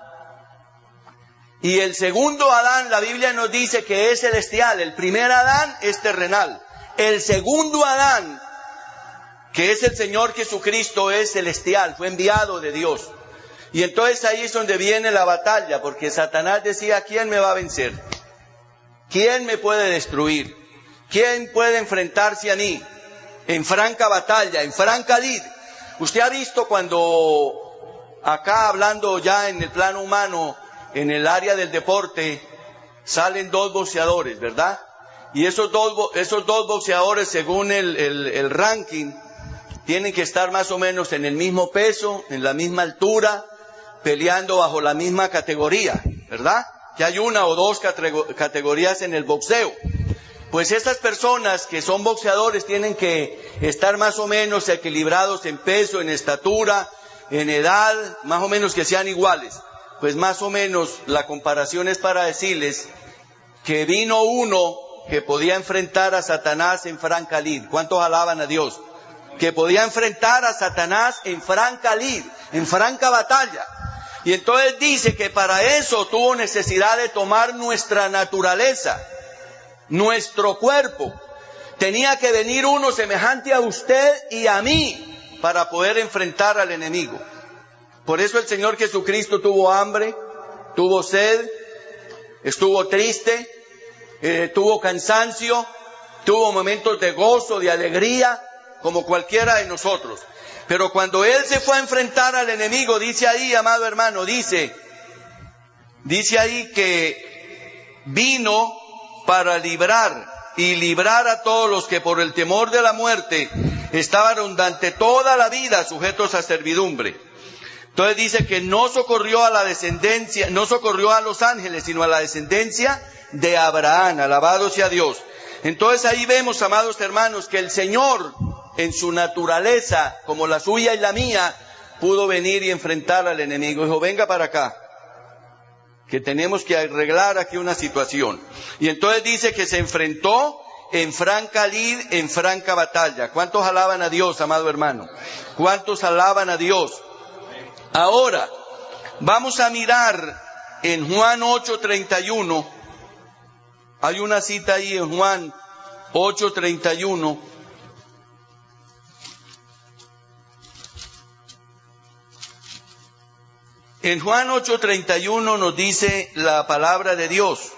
Y el segundo Adán, la Biblia nos dice que es celestial. El primer Adán es terrenal. El segundo Adán, que es el Señor Jesucristo, es celestial, fue enviado de Dios. Y entonces ahí es donde viene la batalla, porque Satanás decía, ¿quién me va a vencer? ¿Quién me puede destruir? ¿Quién puede enfrentarse a mí? En franca batalla, en franca lid. Usted ha visto cuando acá hablando ya en el plano humano, en el área del deporte, salen dos boxeadores, ¿verdad? Y esos dos, esos dos boxeadores, según el, el, el ranking, tienen que estar más o menos en el mismo peso, en la misma altura, peleando bajo la misma categoría, ¿verdad? Que hay una o dos categorías en el boxeo. Pues estas personas que son boxeadores tienen que estar más o menos equilibrados en peso, en estatura, en edad, más o menos que sean iguales. Pues más o menos la comparación es para decirles que vino uno que podía enfrentar a Satanás en franca lid. ¿Cuántos alaban a Dios? Que podía enfrentar a Satanás en franca lid, en franca batalla. Y entonces dice que para eso tuvo necesidad de tomar nuestra naturaleza, nuestro cuerpo. Tenía que venir uno semejante a usted y a mí para poder enfrentar al enemigo. Por eso el Señor Jesucristo tuvo hambre, tuvo sed, estuvo triste, eh, tuvo cansancio, tuvo momentos de gozo, de alegría, como cualquiera de nosotros. Pero cuando Él se fue a enfrentar al enemigo, dice ahí, amado hermano, dice, dice ahí que vino para librar y librar a todos los que por el temor de la muerte estaban durante toda la vida sujetos a servidumbre. Entonces dice que no socorrió a la descendencia, no socorrió a los ángeles, sino a la descendencia de Abraham. Alabado sea Dios. Entonces ahí vemos, amados hermanos, que el Señor, en su naturaleza, como la suya y la mía, pudo venir y enfrentar al enemigo. Dijo, venga para acá, que tenemos que arreglar aquí una situación. Y entonces dice que se enfrentó en franca lid, en franca batalla. ¿Cuántos alaban a Dios, amado hermano? ¿Cuántos alaban a Dios? Ahora, vamos a mirar en Juan ocho treinta y uno. Hay una cita ahí en Juan ocho treinta y uno. En Juan ocho treinta y uno nos dice la palabra de Dios.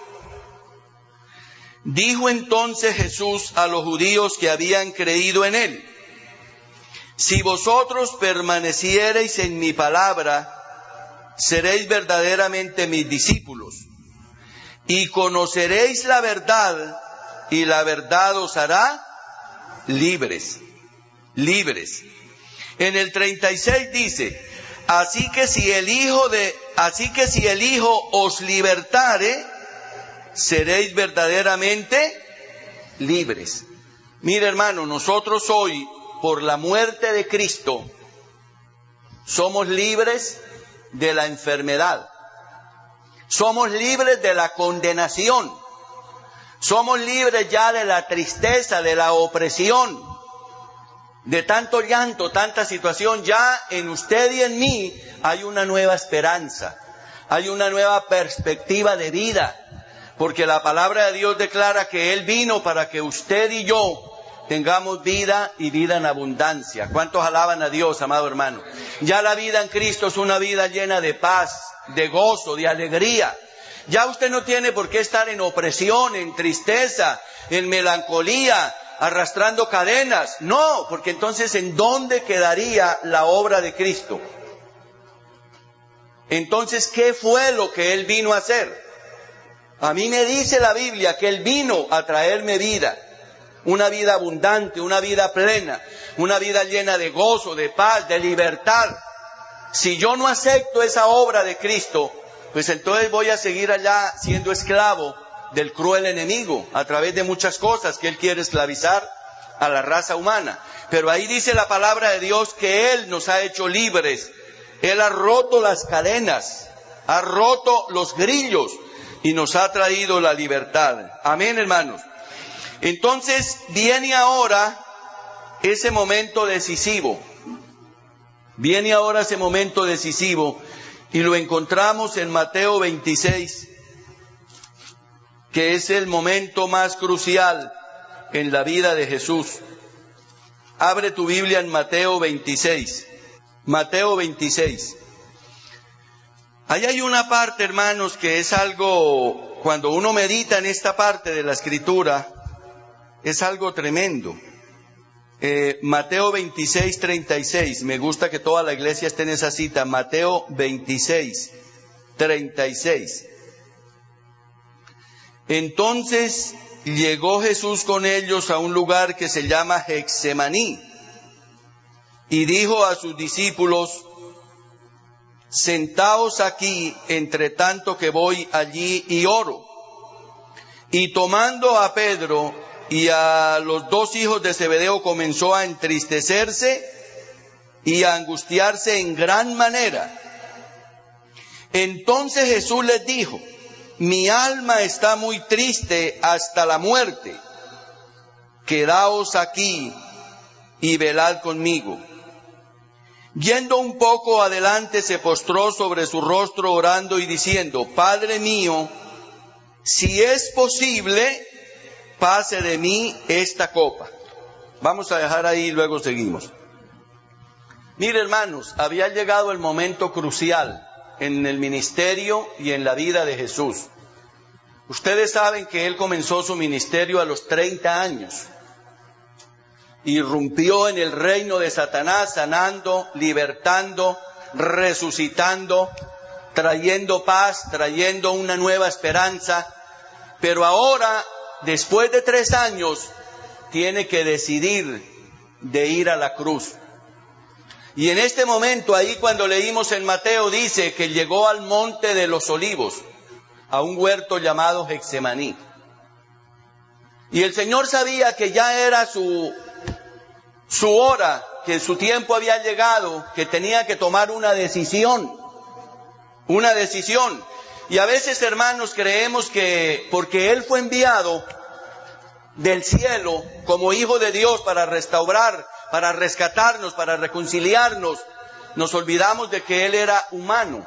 Dijo entonces Jesús a los judíos que habían creído en Él: si vosotros permaneciereis en mi palabra, seréis verdaderamente mis discípulos, y conoceréis la verdad, y la verdad os hará libres. Libres. En el treinta y seis dice: Así que si el Hijo de, así que si el Hijo os libertare, seréis verdaderamente libres. Mire, hermano, nosotros hoy, por la muerte de Cristo, somos libres de la enfermedad. Somos libres de la condenación. Somos libres ya de la tristeza, de la opresión, de tanto llanto, tanta situación. Ya en usted y en mí hay una nueva esperanza, hay una nueva perspectiva de vida, porque la palabra de Dios declara que Él vino para que usted y yo tengamos vida y vida en abundancia. ¿Cuántos alaban a Dios, amado hermano? Ya la vida en Cristo es una vida llena de paz, de gozo, de alegría. Ya usted no tiene por qué estar en opresión, en tristeza, en melancolía, arrastrando cadenas. No, porque entonces ¿en dónde quedaría la obra de Cristo? Entonces, ¿qué fue lo que Él vino a hacer? A mí me dice la Biblia que Él vino a traerme vida, una vida abundante, una vida plena, una vida llena de gozo, de paz, de libertad. Si yo no acepto esa obra de Cristo, pues entonces voy a seguir allá siendo esclavo del cruel enemigo, a través de muchas cosas que él quiere esclavizar a la raza humana. Pero ahí dice la palabra de Dios que Él nos ha hecho libres. Él ha roto las cadenas, ha roto los grillos y nos ha traído la libertad. Amén, hermanos. Entonces viene ahora ese momento decisivo. Viene ahora ese momento decisivo y lo encontramos en Mateo veintiséis, que es el momento más crucial en la vida de Jesús. Abre tu Biblia en Mateo veintiséis. Mateo veintiséis. Ahí hay una parte, hermanos, que es algo, cuando uno medita en esta parte de la Escritura, es algo tremendo. Eh, Mateo veintiséis, treinta y seis. Me gusta que toda la iglesia esté en esa cita. Mateo veintiséis, treinta y seis. Entonces llegó Jesús con ellos a un lugar que se llama Getsemaní y dijo a sus discípulos: sentaos aquí entre tanto que voy allí y oro. Y tomando a Pedro y a los dos hijos de Zebedeo comenzó a entristecerse y a angustiarse en gran manera. Entonces Jesús les dijo: mi alma está muy triste hasta la muerte. Quedaos aquí y velad conmigo. Yendo un poco adelante, se postró sobre su rostro orando y diciendo: Padre mío, si es posible, pase de mí esta copa. Vamos a dejar ahí y luego seguimos. Mire, hermanos, había llegado el momento crucial en el ministerio y en la vida de Jesús. Ustedes saben que Él comenzó su ministerio a los treinta años. Irrumpió en el reino de Satanás, sanando, libertando, resucitando, trayendo paz, trayendo una nueva esperanza. Pero ahora, después de tres años, tiene que decidir de ir a la cruz. Y en este momento, ahí cuando leímos en Mateo, dice que llegó al monte de los olivos, a un huerto llamado Getsemaní. Y el Señor sabía que ya era su, su hora, que su tiempo había llegado, que tenía que tomar una decisión. Una decisión. Y a veces, hermanos, creemos que porque Él fue enviado del cielo como Hijo de Dios para restaurar, para rescatarnos, para reconciliarnos, nos olvidamos de que Él era humano.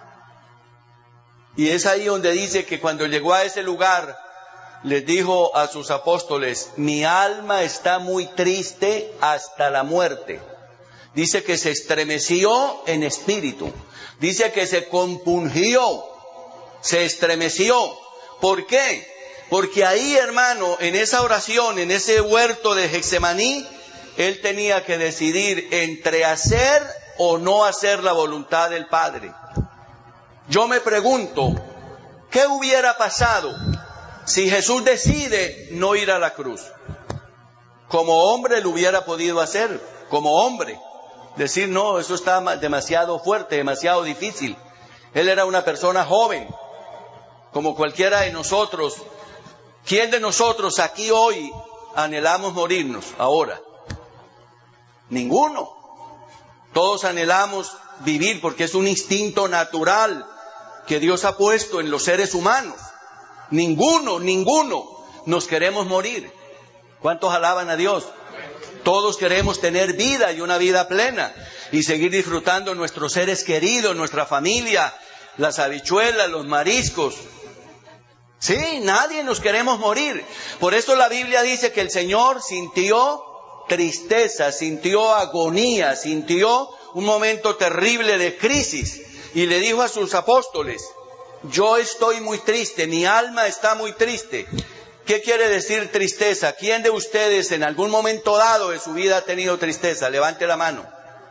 Y es ahí donde dice que cuando llegó a ese lugar, les dijo a sus apóstoles: mi alma está muy triste hasta la muerte. Dice que se estremeció en espíritu. Dice que se compungió, se estremeció. ¿Por qué? Porque ahí, hermano, en esa oración, en ese huerto de Getsemaní, Él tenía que decidir entre hacer o no hacer la voluntad del Padre. Yo me pregunto, ¿qué hubiera pasado si Jesús decide no ir a la cruz? Como hombre lo hubiera podido hacer, como hombre. Decir: no, eso está demasiado fuerte, demasiado difícil. Él era una persona joven, como cualquiera de nosotros. ¿Quién de nosotros aquí hoy anhelamos morirnos ahora? Ninguno. Todos anhelamos vivir porque es un instinto natural que Dios ha puesto en los seres humanos. Ninguno, ninguno nos queremos morir. ¿Cuántos alaban a Dios? Todos queremos tener vida y una vida plena y seguir disfrutando nuestros seres queridos, nuestra familia, las habichuelas, los mariscos. Sí, nadie nos queremos morir. Por eso la Biblia dice que el Señor sintió tristeza, sintió agonía, sintió un momento terrible de crisis y le dijo a sus apóstoles: yo estoy muy triste, mi alma está muy triste. ¿Qué quiere decir tristeza? ¿Quién de ustedes en algún momento dado de su vida ha tenido tristeza? Levante la mano.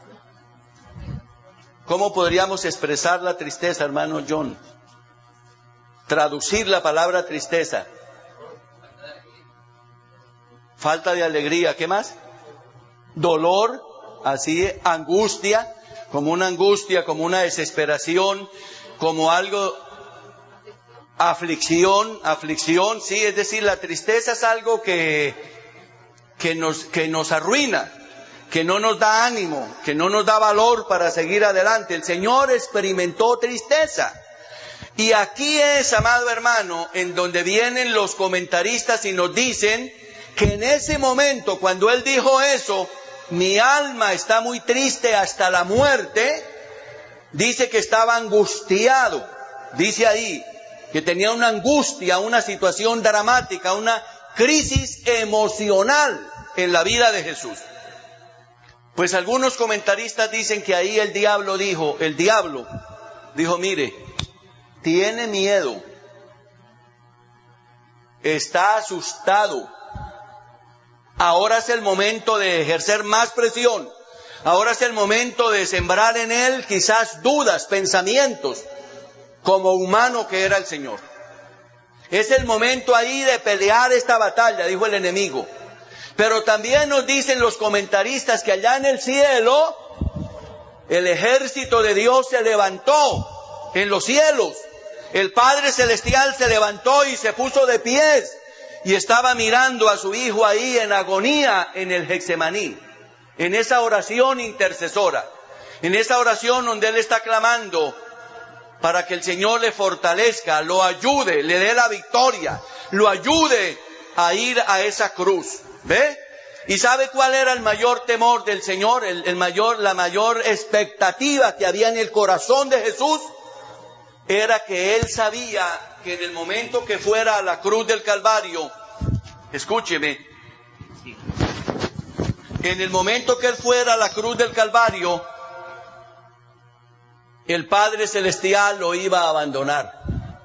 ¿Cómo podríamos expresar la tristeza, hermano John? Traducir la palabra tristeza. Falta de alegría. ¿Qué más? Dolor, así, angustia, como una angustia, como una desesperación, como algo, aflicción, aflicción, sí, es decir, la tristeza es algo que, que nos, que nos arruina, que no nos da ánimo, que no nos da valor para seguir adelante. El Señor experimentó tristeza. Y aquí es, amado hermano, en donde vienen los comentaristas y nos dicen que en ese momento, cuando Él dijo eso, mi alma está muy triste hasta la muerte, dice que estaba angustiado, dice ahí, que tenía una angustia, una situación dramática, una crisis emocional en la vida de Jesús. Pues algunos comentaristas dicen que ahí el diablo dijo, el diablo dijo: mire, tiene miedo, está asustado, Ahora es el momento de ejercer más presión. Ahora es el momento de sembrar en él quizás dudas, pensamientos, como humano que era el Señor. Es el momento ahí de pelear esta batalla, dijo el enemigo. Pero también nos dicen los comentaristas que allá en el cielo, el ejército de Dios se levantó en los cielos. El Padre Celestial se levantó y se puso de pies y estaba mirando a su Hijo ahí en agonía en el Getsemaní, en esa oración intercesora, en esa oración donde Él está clamando para que el Señor le fortalezca, lo ayude, le dé la victoria, lo ayude a ir a esa cruz. ¿Ve? ¿Y sabe cuál era el mayor temor del Señor? El, el mayor, la mayor expectativa que había en el corazón de Jesús era que Él sabía que en el momento que fuera a la cruz del Calvario, escúcheme, en el momento que Él fuera a la cruz del Calvario, el Padre Celestial lo iba a abandonar.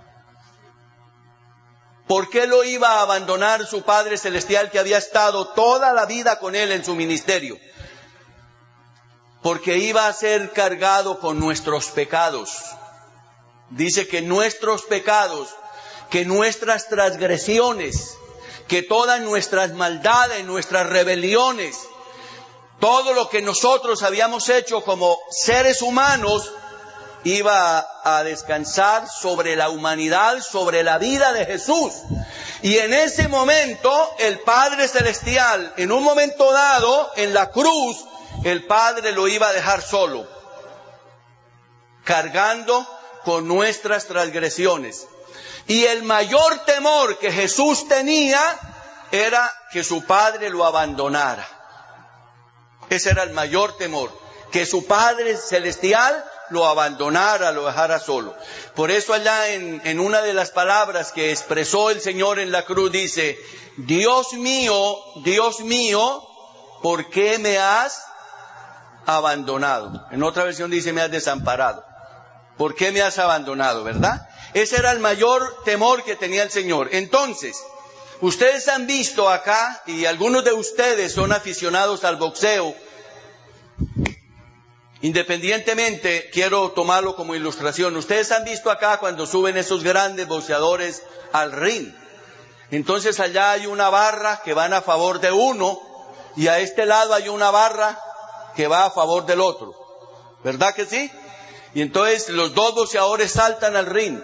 ¿Por qué lo iba a abandonar su Padre Celestial que había estado toda la vida con Él en su ministerio? Porque iba a ser cargado con nuestros pecados. Dice que nuestros pecados, que nuestras transgresiones, que todas nuestras maldades, nuestras rebeliones, todo lo que nosotros habíamos hecho como seres humanos, iba a descansar sobre la humanidad, sobre la vida de Jesús. Y en ese momento, el Padre Celestial, en un momento dado, en la cruz, el Padre lo iba a dejar solo, cargando con nuestras transgresiones. Y el mayor temor que Jesús tenía era que su Padre lo abandonara. Ese era el mayor temor, que su Padre Celestial lo abandonara, lo dejara solo. Por eso allá en, en una de las palabras que expresó el Señor en la cruz dice: Dios mío, Dios mío, ¿por qué me has abandonado? En otra versión dice: me has desamparado. ¿Por qué me has abandonado? ¿Verdad? Ese era el mayor temor que tenía el Señor. Entonces, ustedes han visto acá, y algunos de ustedes son aficionados al boxeo. Independientemente, quiero tomarlo como ilustración. Ustedes han visto acá cuando suben esos grandes boxeadores al ring. Entonces allá hay una barra que van a favor de uno y a este lado hay una barra que va a favor del otro. ¿Verdad que sí? Y entonces los dos boxeadores saltan al ring.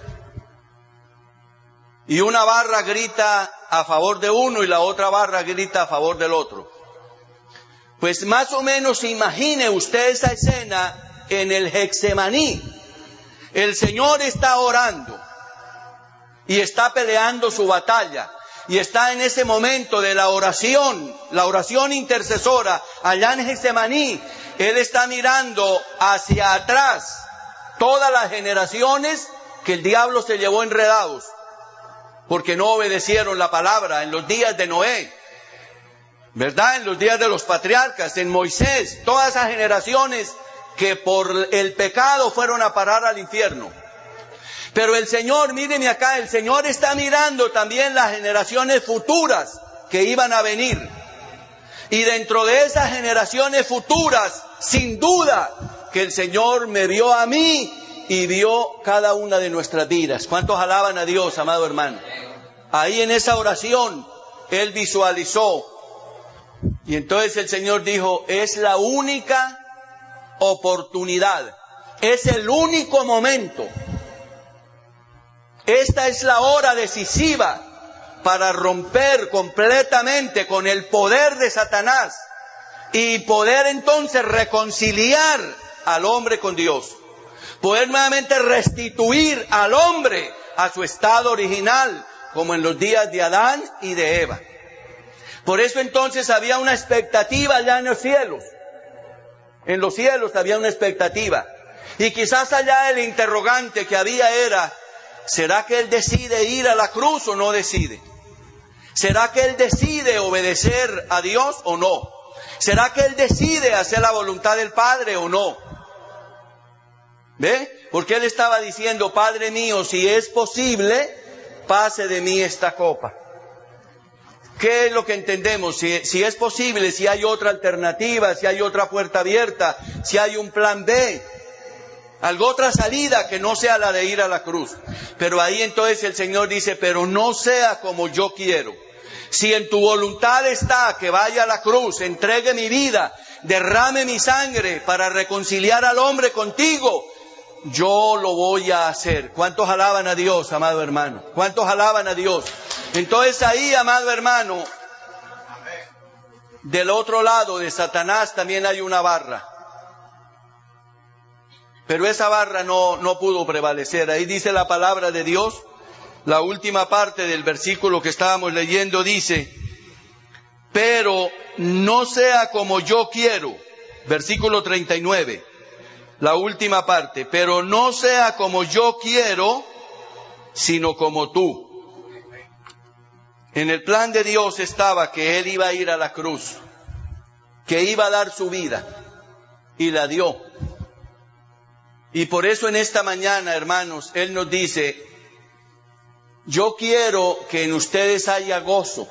Y una barra grita a favor de uno y la otra barra grita a favor del otro. Pues más o menos imagine usted esa escena en el Getsemaní. El Señor está orando y está peleando su batalla. Y está en ese momento de la oración, la oración intercesora, allá en Getsemaní. Él está mirando hacia atrás todas las generaciones que el diablo se llevó enredados, porque no obedecieron la palabra en los días de Noé, ¿verdad? En los días de los patriarcas, en Moisés, todas esas generaciones que por el pecado fueron a parar al infierno. Pero el Señor, míreme acá, el Señor está mirando también las generaciones futuras que iban a venir. Y dentro de esas generaciones futuras, sin duda, que el Señor me vio a mí y vio cada una de nuestras vidas. ¿Cuántos alaban a Dios, amado hermano? Ahí en esa oración, Él visualizó. Y entonces el Señor dijo: es la única oportunidad, es el único momento. Esta es la hora decisiva para romper completamente con el poder de Satanás y poder entonces reconciliar al hombre con Dios. Poder nuevamente restituir al hombre a su estado original, como en los días de Adán y de Eva. Por eso entonces había una expectativa allá en los cielos. En los cielos había una expectativa. Y quizás allá el interrogante que había era: ¿será que Él decide ir a la cruz o no decide? ¿Será que Él decide obedecer a Dios o no? ¿Será que Él decide hacer la voluntad del Padre o no? ¿Ve? Porque Él estaba diciendo: Padre mío, si es posible, pase de mí esta copa. ¿Qué es lo que entendemos? Si, si es posible, si hay otra alternativa, si hay otra puerta abierta, si hay un plan B, algo otra salida que no sea la de ir a la cruz. Pero ahí entonces el Señor dice, pero no sea como yo quiero. Si en tu voluntad está que vaya a la cruz, entregue mi vida, derrame mi sangre para reconciliar al hombre contigo, yo lo voy a hacer. ¿Cuántos alaban a Dios, amado hermano? ¿Cuántos alaban a Dios? Entonces ahí, amado hermano, del otro lado de Satanás también hay una barra. Pero esa barra no, no pudo prevalecer. Ahí dice la palabra de Dios, la última parte del versículo que estábamos leyendo dice, pero no sea como yo quiero. Versículo treinta y nueve, la última parte, pero no sea como yo quiero, sino como tú. En el plan de Dios estaba que Él iba a ir a la cruz, que iba a dar su vida, y la dio. Y por eso en esta mañana, hermanos, Él nos dice, yo quiero que en ustedes haya gozo,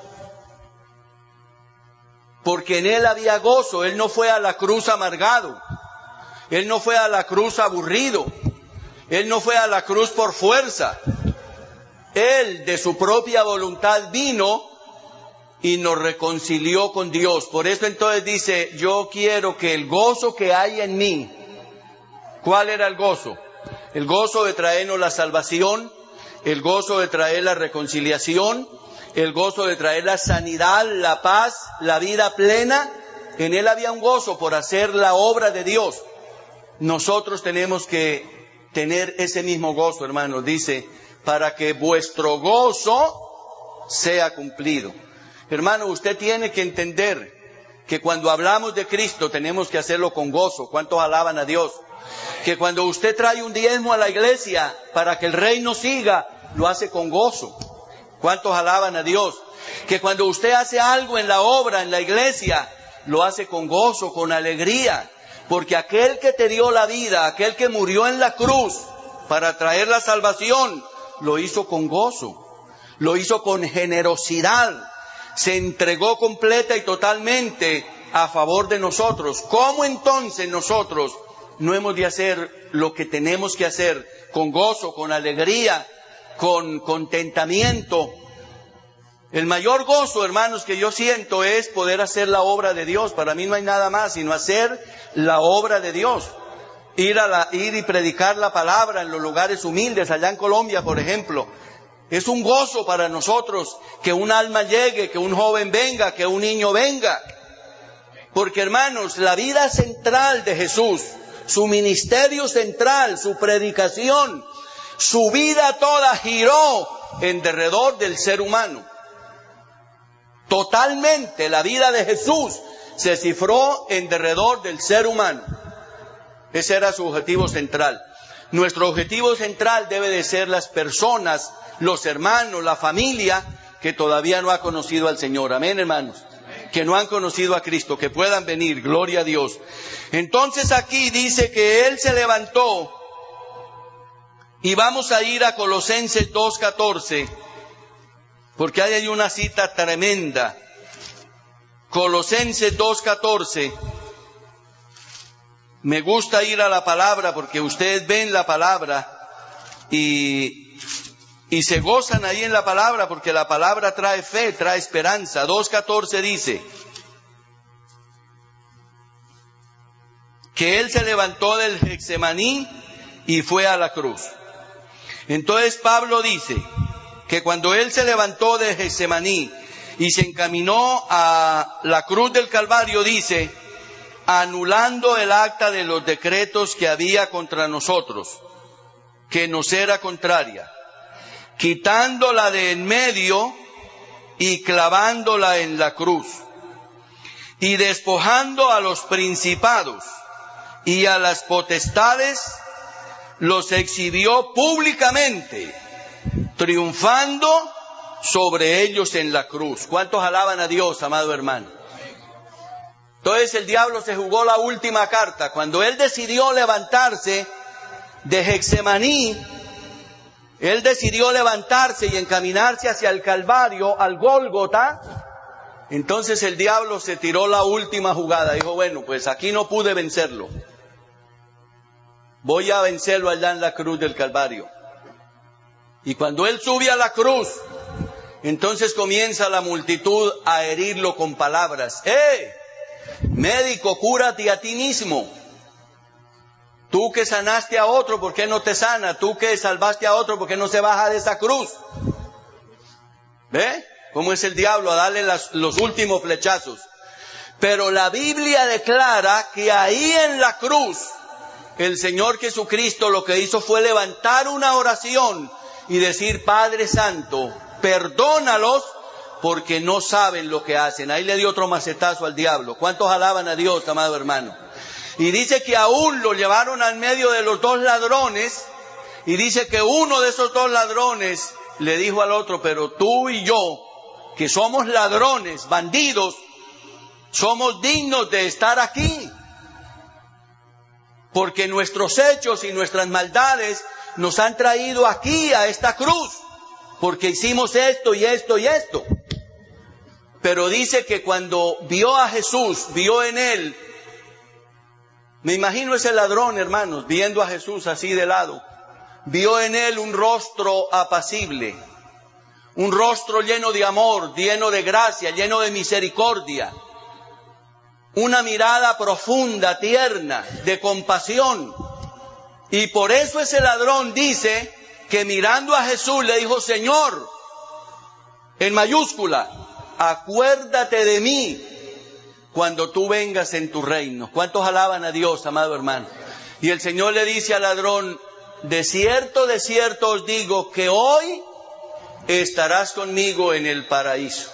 porque en Él había gozo. Él no fue a la cruz amargado, Él no fue a la cruz aburrido, Él no fue a la cruz por fuerza. Él de su propia voluntad vino y nos reconcilió con Dios. Por eso entonces dice, yo quiero que el gozo que hay en mí. ¿Cuál era el gozo? El gozo de traernos la salvación, el gozo de traer la reconciliación, el gozo de traer la sanidad, la paz, la vida plena. En Él había un gozo por hacer la obra de Dios. Nosotros tenemos que tener ese mismo gozo, hermanos. Dice, para que vuestro gozo sea cumplido. Hermano, usted tiene que entender que cuando hablamos de Cristo tenemos que hacerlo con gozo. ¿Cuántos alaban a Dios? Que cuando usted trae un diezmo a la iglesia para que el reino siga, lo hace con gozo. ¿Cuántos alaban a Dios? Que cuando usted hace algo en la obra, en la iglesia, lo hace con gozo, con alegría. Porque aquel que te dio la vida, aquel que murió en la cruz para traer la salvación, lo hizo con gozo, lo hizo con generosidad, se entregó completa y totalmente a favor de nosotros. ¿Cómo entonces nosotros no hemos de hacer lo que tenemos que hacer con gozo, con alegría, con contentamiento? El mayor gozo, hermanos, que yo siento es poder hacer la obra de Dios. Para mí no hay nada más sino hacer la obra de Dios. Ir, a la, ir y predicar la palabra en los lugares humildes, allá en Colombia, por ejemplo. Es un gozo para nosotros que un alma llegue, que un joven venga, que un niño venga. Porque, hermanos, la vida central de Jesús, su ministerio central, su predicación, su vida toda giró en derredor del ser humano. Totalmente la vida de Jesús se cifró en derredor del ser humano. Ese era su objetivo central. Nuestro objetivo central debe de ser las personas, los hermanos, la familia que todavía no ha conocido al Señor. Amén, hermanos. Que no han conocido a Cristo, que puedan venir. Gloria a Dios. Entonces aquí dice que Él se levantó, y vamos a ir a Colosenses dos catorce, porque hay ahí una cita tremenda. Colosenses dos catorce. Me gusta ir a la palabra porque ustedes ven la palabra y, y se gozan ahí en la palabra porque la palabra trae fe, trae esperanza. dos catorce dice que Él se levantó del Getsemaní y fue a la cruz. Entonces Pablo dice que cuando Él se levantó del Getsemaní y se encaminó a la cruz del Calvario, dice, anulando el acta de los decretos que había contra nosotros, que nos era contraria, quitándola de en medio y clavándola en la cruz, y despojando a los principados y a las potestades, los exhibió públicamente, triunfando sobre ellos en la cruz. ¿Cuántos alaban a Dios, amado hermano? Entonces el diablo se jugó la última carta. Cuando él decidió levantarse de Getsemaní, él decidió levantarse y encaminarse hacia el Calvario, al Gólgota, Entonces el diablo se tiró la última jugada. Dijo, bueno, pues aquí no pude vencerlo. Voy a vencerlo allá en la cruz del Calvario. Y cuando él sube a la cruz, entonces comienza la multitud a herirlo con palabras. ¡Eh! Médico, cúrate a ti mismo. Tú que sanaste a otro, ¿por qué no te sana? Tú que salvaste a otro, ¿por qué no se baja de esa cruz? ¿Ve? ¿Cómo es el diablo a darle las, los últimos flechazos? Pero la Biblia declara que ahí en la cruz, el Señor Jesucristo lo que hizo fue levantar una oración y decir, Padre Santo, perdónalos porque no saben lo que hacen. Ahí le dio otro macetazo al diablo. ¿Cuántos alaban a Dios, amado hermano? Y dice que aún lo llevaron al medio de los dos ladrones, y dice que uno de esos dos ladrones le dijo al otro, pero tú y yo, que somos ladrones, bandidos, somos dignos de estar aquí, porque nuestros hechos y nuestras maldades nos han traído aquí a esta cruz, porque hicimos esto y esto y esto. Pero dice que cuando vio a Jesús, vio en él, me imagino ese ladrón, hermanos, viendo a Jesús así de lado, vio en él un rostro apacible, un rostro lleno de amor, lleno de gracia, lleno de misericordia, una mirada profunda, tierna, de compasión. Y por eso ese ladrón dice que mirando a Jesús le dijo, Señor, en mayúscula, acuérdate de mí cuando tú vengas en tu reino. ¿Cuántos alaban a Dios, amado hermano? Y el Señor le dice al ladrón, de cierto, de cierto os digo que hoy estarás conmigo en el paraíso.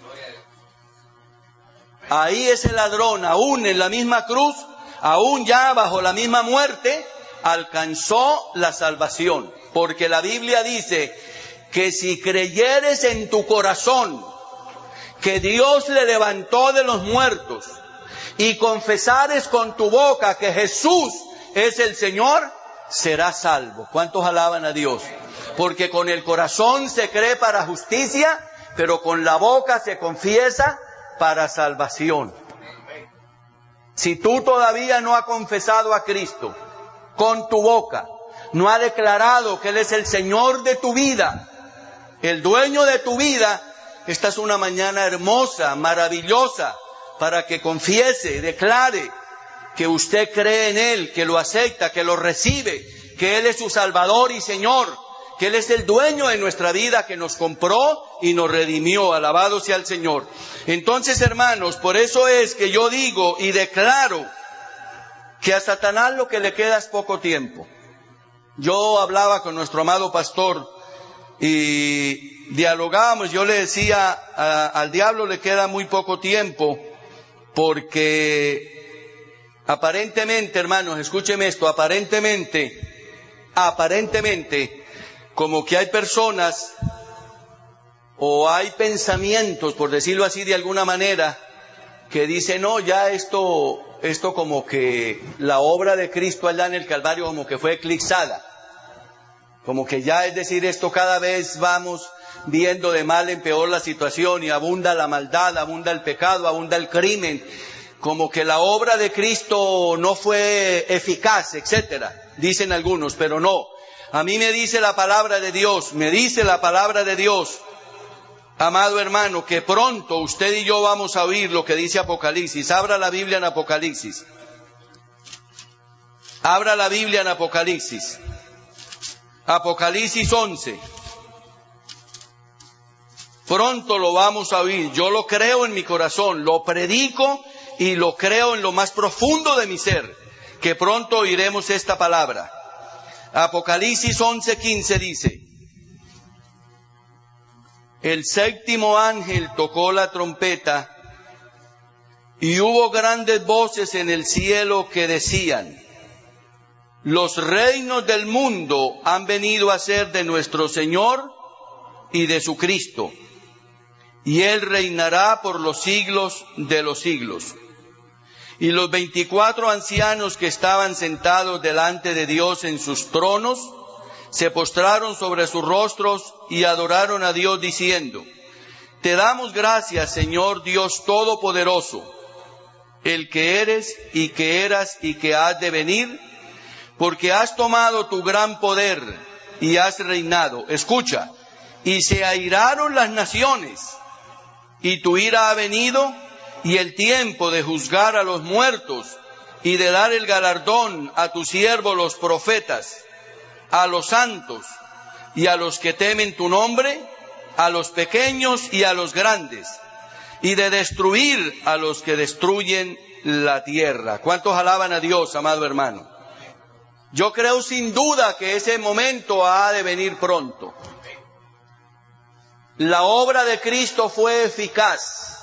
Ahí ese ladrón, aún en la misma cruz, aún ya bajo la misma muerte, alcanzó la salvación. Porque la Biblia dice que si creyeres en tu corazón que Dios le levantó de los muertos y confesares con tu boca que Jesús es el Señor, serás salvo. ¿Cuántos alaban a Dios? Porque con el corazón se cree para justicia, pero con la boca se confiesa para salvación. Si tú todavía no has confesado a Cristo con tu boca, no has declarado que Él es el Señor de tu vida, el dueño de tu vida, esta es una mañana hermosa, maravillosa, para que confiese, declare que usted cree en Él, que lo acepta, que lo recibe, que Él es su Salvador y Señor, que Él es el dueño de nuestra vida, que nos compró y nos redimió. Alabado sea el Señor. Entonces, hermanos, por eso es que yo digo y declaro que a Satanás lo que le queda es poco tiempo. Yo hablaba con nuestro amado pastor y dialogábamos, yo le decía, a, al diablo le queda muy poco tiempo, porque aparentemente, hermanos, escúcheme esto, aparentemente, aparentemente, como que hay personas, o hay pensamientos, por decirlo así de alguna manera, que dicen, no, ya esto, esto como que la obra de Cristo allá en el Calvario como que fue eclipsada. Como que ya, es decir, esto cada vez vamos viendo de mal en peor la situación y abunda la maldad, abunda el pecado, abunda el crimen. Como que la obra de Cristo no fue eficaz, etcétera. Dicen algunos, pero no. A mí me dice la palabra de Dios, me dice la palabra de Dios, amado hermano, que pronto usted y yo vamos a oír lo que dice Apocalipsis. Abra la Biblia en Apocalipsis. Abra la Biblia en Apocalipsis. Apocalipsis once. Pronto lo vamos a oír. Yo lo creo en mi corazón, lo predico y lo creo en lo más profundo de mi ser, que pronto oiremos esta palabra. Apocalipsis once quince dice: el séptimo ángel tocó la trompeta y hubo grandes voces en el cielo que decían: los reinos del mundo han venido a ser de nuestro Señor y de su Cristo, y Él reinará por los siglos de los siglos. Y los veinticuatro ancianos que estaban sentados delante de Dios en sus tronos, se postraron sobre sus rostros y adoraron a Dios diciendo: Te damos gracias, Señor Dios Todopoderoso, el que eres y que eras y que has de venir, porque has tomado tu gran poder y has reinado. Escucha, y se airaron las naciones, y tu ira ha venido, y el tiempo de juzgar a los muertos, y de dar el galardón a tus siervos los profetas, a los santos, y a los que temen tu nombre, a los pequeños y a los grandes, y de destruir a los que destruyen la tierra. ¿Cuántos alaban a Dios, amado hermano? Yo creo sin duda que ese momento ha de venir pronto. La obra de Cristo fue eficaz.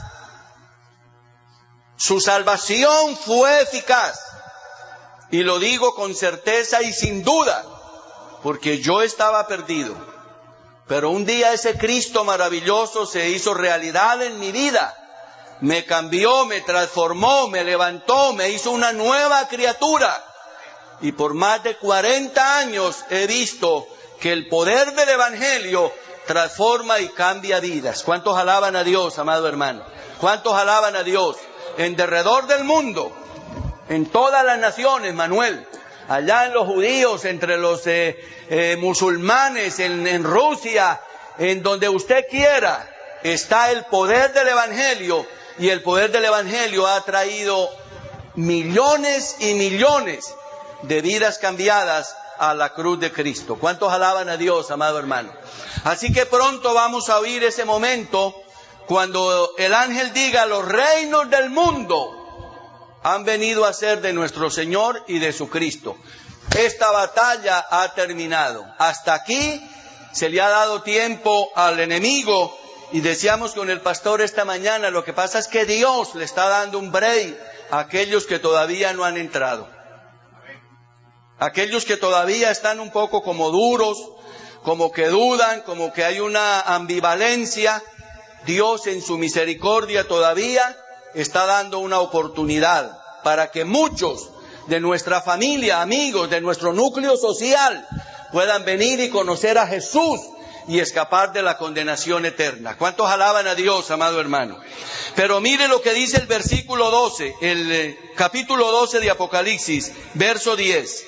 Su salvación fue eficaz. Y lo digo con certeza y sin duda, porque yo estaba perdido. Pero un día ese Cristo maravilloso se hizo realidad en mi vida. Me cambió, me transformó, me levantó, me hizo una nueva criatura. Y por más de cuarenta años he visto que el poder del Evangelio transforma y cambia vidas. ¿Cuántos alaban a Dios, amado hermano? ¿Cuántos alaban a Dios? En derredor del mundo, en todas las naciones, Manuel. Allá en los judíos, entre los eh, eh, musulmanes, en, en Rusia, en donde usted quiera, está el poder del Evangelio, y el poder del Evangelio ha traído millones y millones de vidas cambiadas a la cruz de Cristo. ¿Cuántos alaban a Dios, amado hermano? Así que pronto vamos a oír ese momento cuando el ángel diga: los reinos del mundo han venido a ser de nuestro Señor y de su Cristo. Esta batalla ha terminado. Hasta aquí se le ha dado tiempo al enemigo, y decíamos con el pastor esta mañana, lo que pasa es que Dios le está dando un break a aquellos que todavía no han entrado. Aquellos que todavía están un poco como duros, como que dudan, como que hay una ambivalencia. Dios en su misericordia todavía está dando una oportunidad para que muchos de nuestra familia, amigos, de nuestro núcleo social, puedan venir y conocer a Jesús y escapar de la condenación eterna. ¿Cuántos alaban a Dios, amado hermano? Pero mire lo que dice el versículo doce, el eh, capítulo doce de Apocalipsis, verso diez.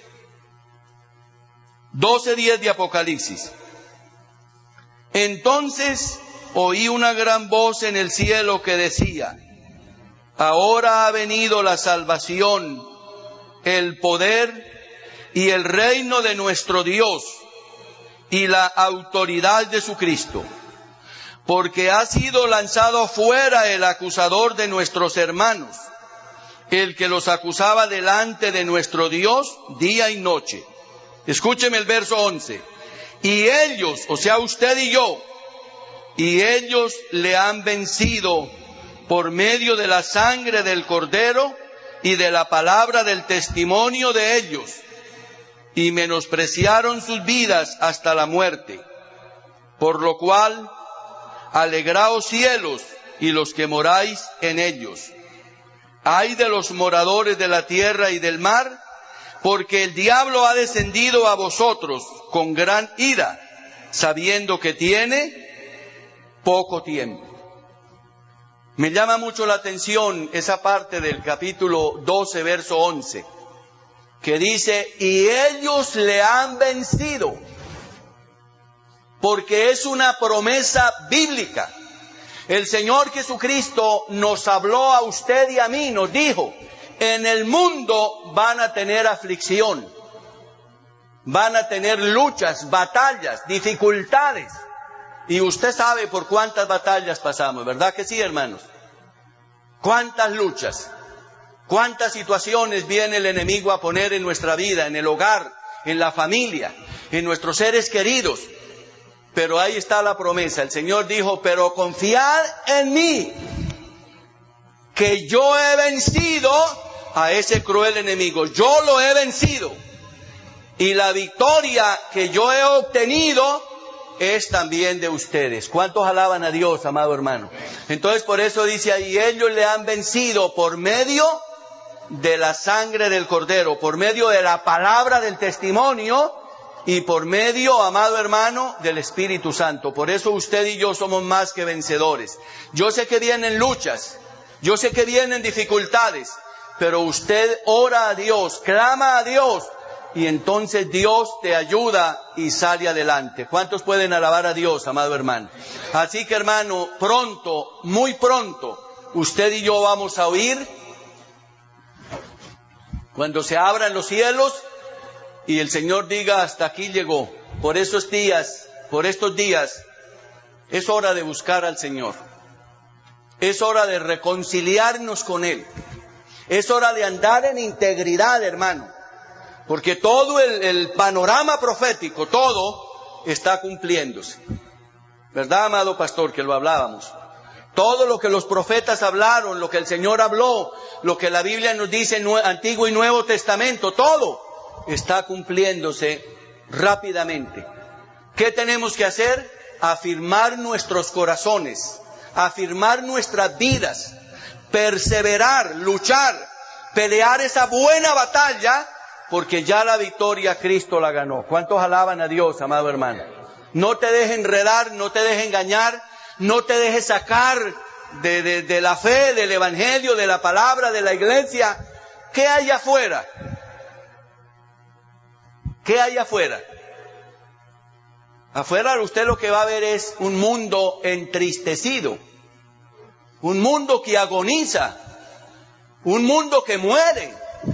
doce diez de Apocalipsis. Entonces oí una gran voz en el cielo que decía: ahora ha venido la salvación, el poder y el reino de nuestro Dios y la autoridad de su Cristo, porque ha sido lanzado fuera el acusador de nuestros hermanos, el que los acusaba delante de nuestro Dios día y noche. Escúcheme el verso once. Y ellos, o sea usted y yo, y ellos le han vencido por medio de la sangre del Cordero y de la palabra del testimonio de ellos, y menospreciaron sus vidas hasta la muerte. Por lo cual, alegraos cielos y los que moráis en ellos. Ay de los moradores de la tierra y del mar, porque el diablo ha descendido a vosotros con gran ira, sabiendo que tiene poco tiempo. Me llama mucho la atención esa parte del capítulo doce, verso once, que dice: y ellos le han vencido, porque es una promesa bíblica. El Señor Jesucristo nos habló a usted y a mí, nos dijo: en el mundo van a tener aflicción, van a tener luchas, batallas, dificultades. Y usted sabe por cuántas batallas pasamos, ¿verdad que sí, hermanos? Cuántas luchas, cuántas situaciones viene el enemigo a poner en nuestra vida, en el hogar, en la familia, en nuestros seres queridos. Pero ahí está la promesa. El Señor dijo: pero confiad en mí, que yo he vencido a ese cruel enemigo. Yo lo he vencido. Y la victoria que yo he obtenido es también de ustedes. ¿Cuántos alaban a Dios, amado hermano? Entonces por eso dice ahí: ellos le han vencido por medio de la sangre del Cordero, por medio de la palabra del testimonio y por medio, amado hermano, del Espíritu Santo. Por eso usted y yo somos más que vencedores. Yo sé que vienen luchas, yo sé que vienen dificultades, pero usted ora a Dios, clama a Dios, y entonces Dios te ayuda y sale adelante. ¿Cuántos pueden alabar a Dios, amado hermano? Así que, hermano, pronto, muy pronto, usted y yo vamos a oír cuando se abran los cielos y el Señor diga, hasta aquí llegó. Por esos días, por estos días, es hora de buscar al Señor. Es hora de reconciliarnos con Él. Es hora de andar en integridad, hermano. Porque todo el, el panorama profético, todo está cumpliéndose. ¿Verdad, amado pastor, que lo hablábamos? Todo lo que los profetas hablaron, lo que el Señor habló, lo que la Biblia nos dice en Antiguo y Nuevo Testamento, todo está cumpliéndose rápidamente. ¿Qué tenemos que hacer? Afirmar nuestros corazones, afirmar nuestras vidas, perseverar, luchar, pelear esa buena batalla, porque ya la victoria Cristo la ganó. ¿Cuántos alaban a Dios, amado hermano? No te dejes enredar, no te dejes engañar, no te dejes sacar de, de, de la fe, del evangelio, de la palabra, de la iglesia. ¿Qué hay afuera? ¿Qué hay afuera? Afuera usted lo que va a ver es un mundo entristecido, un mundo que agoniza, un mundo que muere,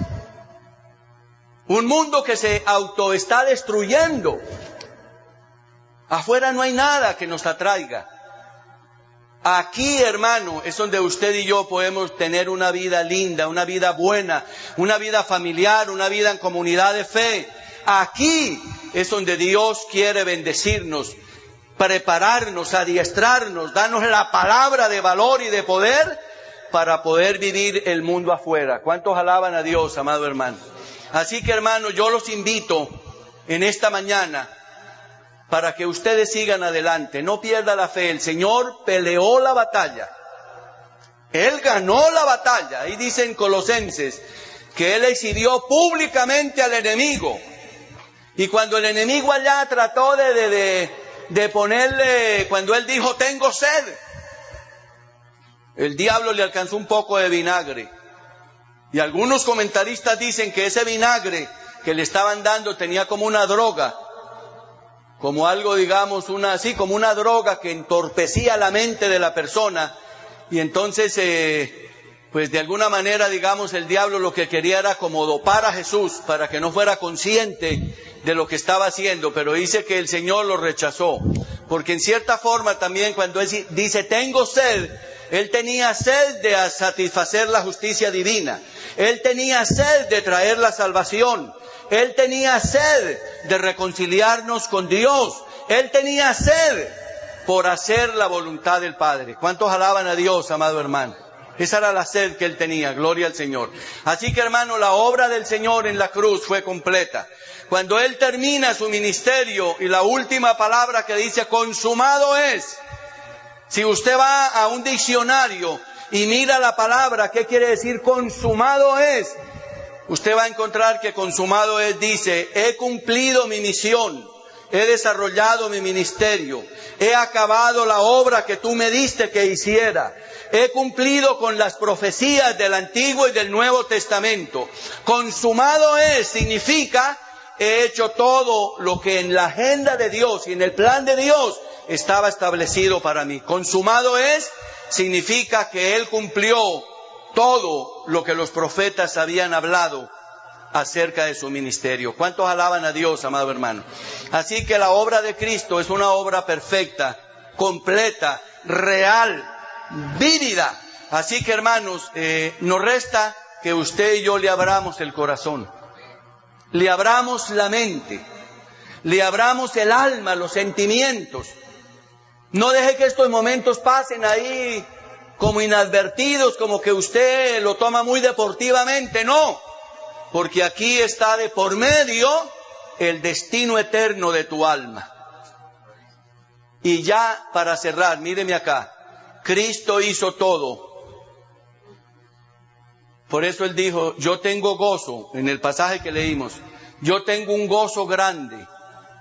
un mundo que se auto está destruyendo. Afuera no hay nada que nos atraiga. Aquí, hermano, es donde usted y yo podemos tener una vida linda, una vida buena, una vida familiar, una vida en comunidad de fe. Aquí es donde Dios quiere bendecirnos, prepararnos, adiestrarnos, darnos la palabra de valor y de poder para poder vivir el mundo afuera. ¿Cuántos alaban a Dios, amado hermano? Así que, hermano, yo los invito en esta mañana para que ustedes sigan adelante. No pierda la fe. El Señor peleó la batalla. Él ganó la batalla. Ahí dice en Colosenses que Él exhibió públicamente al enemigo. Y cuando el enemigo allá trató de, de, de, de ponerle, cuando Él dijo, tengo sed, el diablo le alcanzó un poco de vinagre. Y algunos comentaristas dicen que ese vinagre que le estaban dando tenía como una droga, como algo, digamos, una así, como una droga que entorpecía la mente de la persona. Y entonces, eh, pues de alguna manera, digamos, el diablo lo que quería era como dopar a Jesús para que no fuera consciente de lo que estaba haciendo. Pero dice que el Señor lo rechazó. Porque en cierta forma también cuando Él dice, tengo sed, Él tenía sed de satisfacer la justicia divina. Él tenía sed de traer la salvación. Él tenía sed de reconciliarnos con Dios. Él tenía sed por hacer la voluntad del Padre. ¿Cuántos alaban a Dios, amado hermano? Esa era la sed que Él tenía, gloria al Señor. Así que, hermano, la obra del Señor en la cruz fue completa. Cuando Él termina su ministerio y la última palabra que dice, consumado es. Si usted va a un diccionario y mira la palabra, ¿qué quiere decir consumado es? Usted va a encontrar que consumado es, dice, he cumplido mi misión, he desarrollado mi ministerio, he acabado la obra que tú me diste que hiciera, he cumplido con las profecías del Antiguo y del Nuevo Testamento. Consumado es significa, he hecho todo lo que en la agenda de Dios y en el plan de Dios estaba establecido para mí. Consumado es significa que Él cumplió todo lo que los profetas habían hablado acerca de su ministerio. ¿Cuántos alaban a Dios, amado hermano? Así que la obra de Cristo es una obra perfecta, completa, real, vívida. Así que, hermanos, eh, nos resta que usted y yo le abramos el corazón, le abramos la mente, le abramos el alma, los sentimientos. No deje que estos momentos pasen ahí como inadvertidos, como que usted lo toma muy deportivamente. No, porque aquí está de por medio el destino eterno de tu alma. Y ya para cerrar, míreme acá, Cristo hizo todo. Por eso Él dijo, yo tengo gozo, en el pasaje que leímos, yo tengo un gozo grande,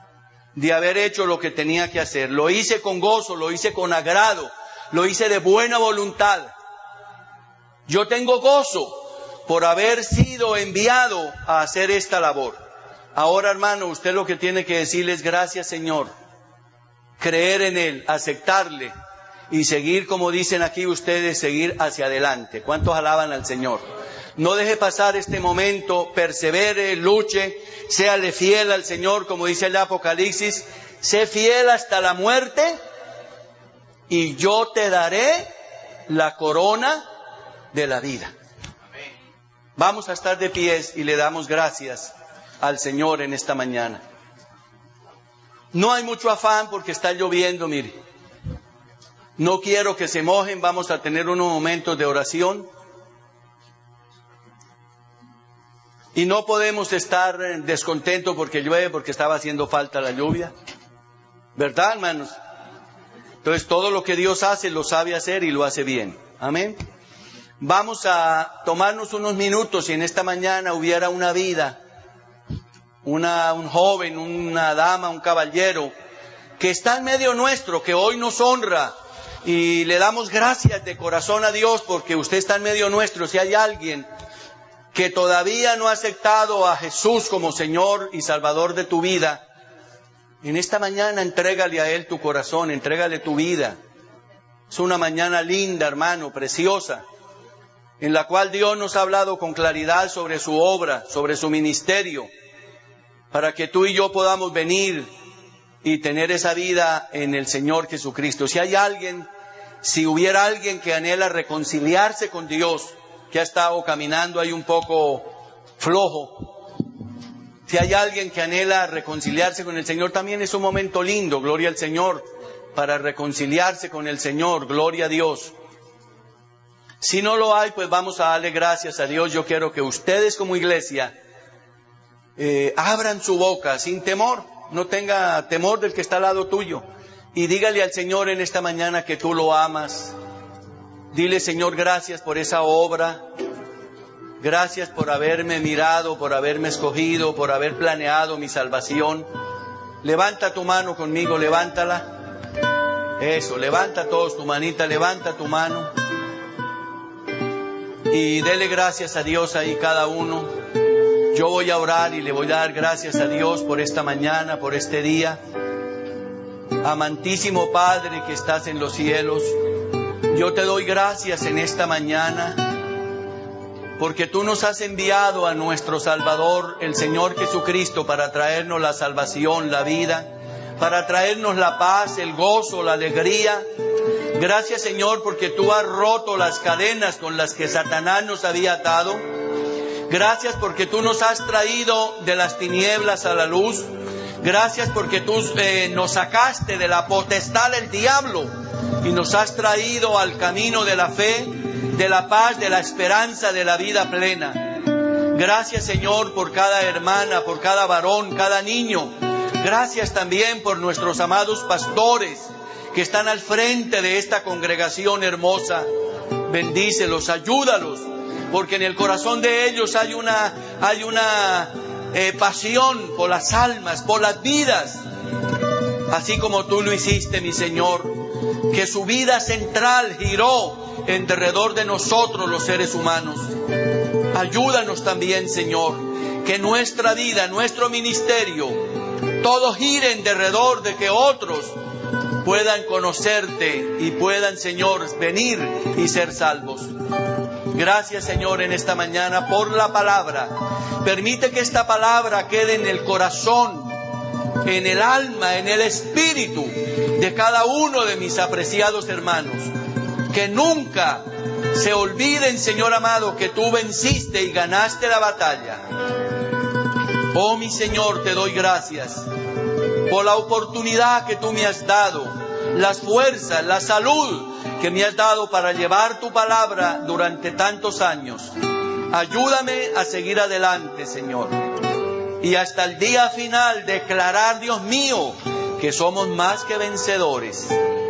de haber hecho lo que tenía que hacer. Lo hice con gozo, lo hice con agrado, lo hice de buena voluntad. Yo tengo gozo por haber sido enviado a hacer esta labor. Ahora, hermano, usted lo que tiene que decirle es gracias, Señor. Creer en Él, aceptarle y seguir, como dicen aquí ustedes, seguir hacia adelante. ¿Cuántos alaban al Señor? No deje pasar este momento, persevere, luche, séale fiel al Señor, como dice el Apocalipsis, sé fiel hasta la muerte y yo te daré la corona de la vida. Vamos a estar de pies y le damos gracias al Señor en esta mañana. No hay mucho afán porque está lloviendo, mire. No quiero que se mojen, vamos a tener unos momentos de oración. Y no podemos estar descontentos porque llueve, porque estaba haciendo falta la lluvia. ¿Verdad, hermanos? Entonces todo lo que Dios hace, lo sabe hacer y lo hace bien. Amén. Vamos a tomarnos unos minutos. Si en esta mañana hubiera una vida, una, un joven, una dama, un caballero, que está en medio nuestro, que hoy nos honra, y le damos gracias de corazón a Dios porque usted está en medio nuestro. Si hay alguien que todavía no ha aceptado a Jesús como Señor y Salvador de tu vida, en esta mañana entrégale a Él tu corazón, entrégale tu vida. Es una mañana linda, hermano, preciosa, en la cual Dios nos ha hablado con claridad sobre su obra, sobre su ministerio, para que tú y yo podamos venir y tener esa vida en el Señor Jesucristo. Si hay alguien, si hubiera alguien que anhela reconciliarse con Dios, que ha estado caminando ahí un poco flojo, si hay alguien que anhela reconciliarse con el Señor, también es un momento lindo, gloria al Señor, para reconciliarse con el Señor, gloria a Dios. Si no lo hay, pues vamos a darle gracias a Dios. Yo quiero que ustedes como iglesia eh, abran su boca sin temor, no tenga temor del que está al lado tuyo, y dígale al Señor en esta mañana que tú lo amas. Dile, Señor, gracias por esa obra, gracias por haberme mirado, por haberme escogido, por haber planeado mi salvación. Levanta tu mano conmigo, levántala. Eso, levanta todos tu manita, levanta tu mano. Y dele gracias a Dios ahí cada uno. Yo voy a orar y le voy a dar gracias a Dios por esta mañana, por este día. Amantísimo Padre que estás en los cielos, yo te doy gracias en esta mañana, porque tú nos has enviado a nuestro Salvador, el Señor Jesucristo, para traernos la salvación, la vida, para traernos la paz, el gozo, la alegría. Gracias, Señor, porque tú has roto las cadenas con las que Satanás nos había atado. Gracias porque tú nos has traído de las tinieblas a la luz. Gracias porque tú eh, nos sacaste de la potestad del diablo y nos has traído al camino de la fe, de la paz, de la esperanza, de la vida plena. Gracias, Señor, por cada hermana, por cada varón, cada niño. Gracias también por nuestros amados pastores que están al frente de esta congregación hermosa. Bendícelos, ayúdalos, porque en el corazón de ellos hay una, hay una eh, pasión por las almas, por las vidas, así como tú lo hiciste, mi Señor, que su vida central giró en derredor de nosotros los seres humanos. Ayúdanos también, Señor, que nuestra vida, nuestro ministerio, todo gire en derredor de que otros puedan conocerte y puedan, Señor, venir y ser salvos. Gracias, Señor, en esta mañana por la palabra. Permite que esta palabra quede en el corazón, en el alma, en el espíritu de cada uno de mis apreciados hermanos. Que nunca se olviden, Señor amado, que tú venciste y ganaste la batalla. Oh, mi Señor, te doy gracias por la oportunidad que tú me has dado, las fuerzas, la salud que me has dado para llevar tu palabra durante tantos años. Ayúdame a seguir adelante, Señor, y hasta el día final declarar, Dios mío, que somos más que vencedores,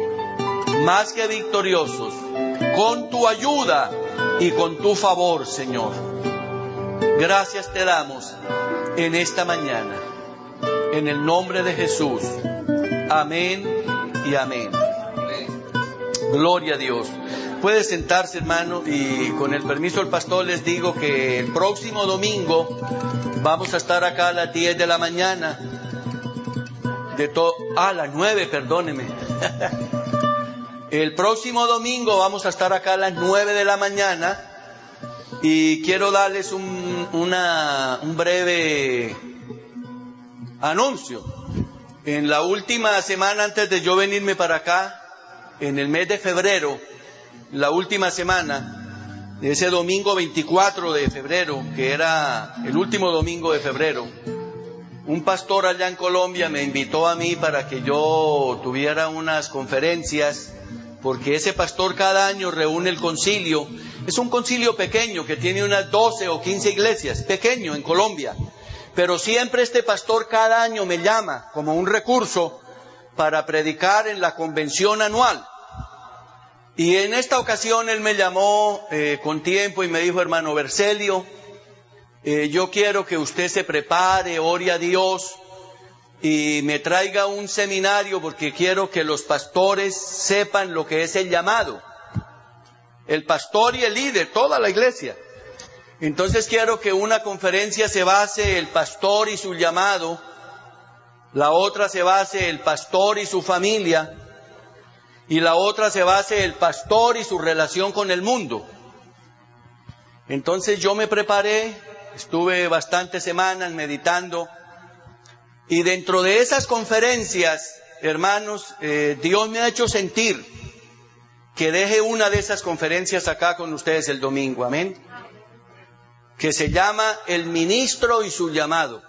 más que victoriosos, con tu ayuda y con tu favor, Señor. Gracias te damos en esta mañana. en el nombre de Jesús. Amén y amén. Gloria a Dios. Puede sentarse, hermano, y con el permiso del pastor les digo que el próximo domingo vamos a estar acá a las diez de la mañana. De to ah, a las nueve, perdóneme. El próximo domingo vamos a estar acá a las nueve de la mañana y quiero darles un, una, un breve anuncio. En la última semana antes de yo venirme para acá, en el mes de febrero, la última semana, de ese domingo veinticuatro de febrero, que era el último domingo de febrero, un pastor allá en Colombia me invitó a mí para que yo tuviera unas conferencias, porque ese pastor cada año reúne el concilio. Es un concilio pequeño que tiene unas doce o quince iglesias, pequeño en Colombia, pero siempre este pastor cada año me llama como un recurso para predicar en la convención anual. Y en esta ocasión él me llamó eh, con tiempo y me dijo: hermano Bercelio, eh, yo quiero que usted se prepare, ore a Dios y me traiga un seminario, porque quiero que los pastores sepan lo que es el llamado. El pastor y el líder, toda la iglesia. Entonces quiero que una conferencia se base el pastor y su llamado, la otra se base el pastor y su familia, y la otra se base el pastor y su relación con el mundo. Entonces yo me preparé, estuve bastantes semanas meditando, y dentro de esas conferencias, hermanos, eh, Dios me ha hecho sentir que deje una de esas conferencias acá con ustedes el domingo, amén, que se llama El Ministro y su Llamado.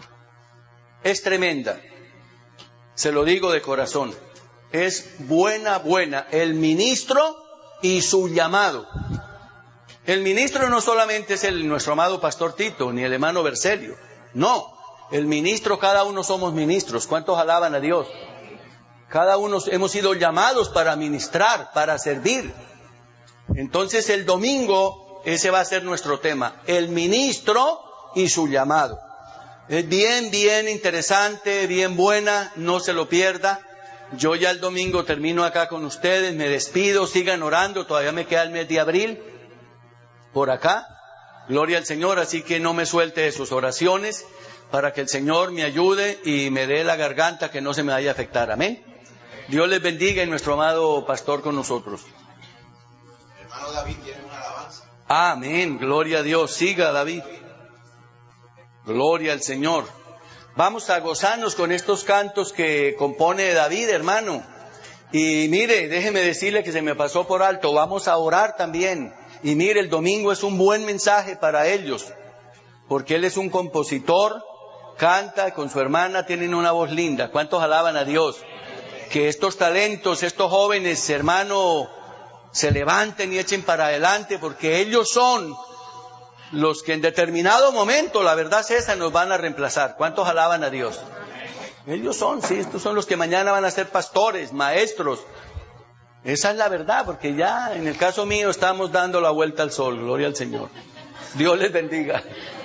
Es tremenda, se lo digo de corazón. Es buena, buena. El ministro y su llamado. El ministro no solamente es el, nuestro amado pastor Tito, ni el hermano Bercelio. No, el ministro, cada uno somos ministros. ¿Cuántos alaban a Dios? Cada uno hemos sido llamados para ministrar, para servir. Entonces el domingo, ese va a ser nuestro tema. El ministro y su llamado. Es bien, bien interesante, bien buena, no se lo pierda. Yo ya el domingo termino acá con ustedes, me despido, sigan orando, todavía me queda el mes de abril por acá, gloria al Señor, así que no me suelte de sus oraciones para que el Señor me ayude y me dé la garganta que no se me vaya a afectar, amén. Dios les bendiga y nuestro amado pastor con nosotros. Hermano David tiene una alabanza. Amén, gloria a Dios, siga David, gloria al Señor. Vamos a gozarnos con estos cantos que compone David, hermano. Y mire, déjeme decirle que se me pasó por alto, vamos a orar también. Y mire, el domingo es un buen mensaje para ellos, porque él es un compositor, canta con su hermana, tienen una voz linda. ¿Cuántos alaban a Dios? Que estos talentos, estos jóvenes, hermano, se levanten y echen para adelante, porque ellos son los que en determinado momento, la verdad es esa, nos van a reemplazar. ¿Cuántos alaban a Dios? Ellos son, sí, estos son los que mañana van a ser pastores, maestros. Esa es la verdad, porque ya en el caso mío estamos dando la vuelta al sol, gloria al Señor. Dios les bendiga.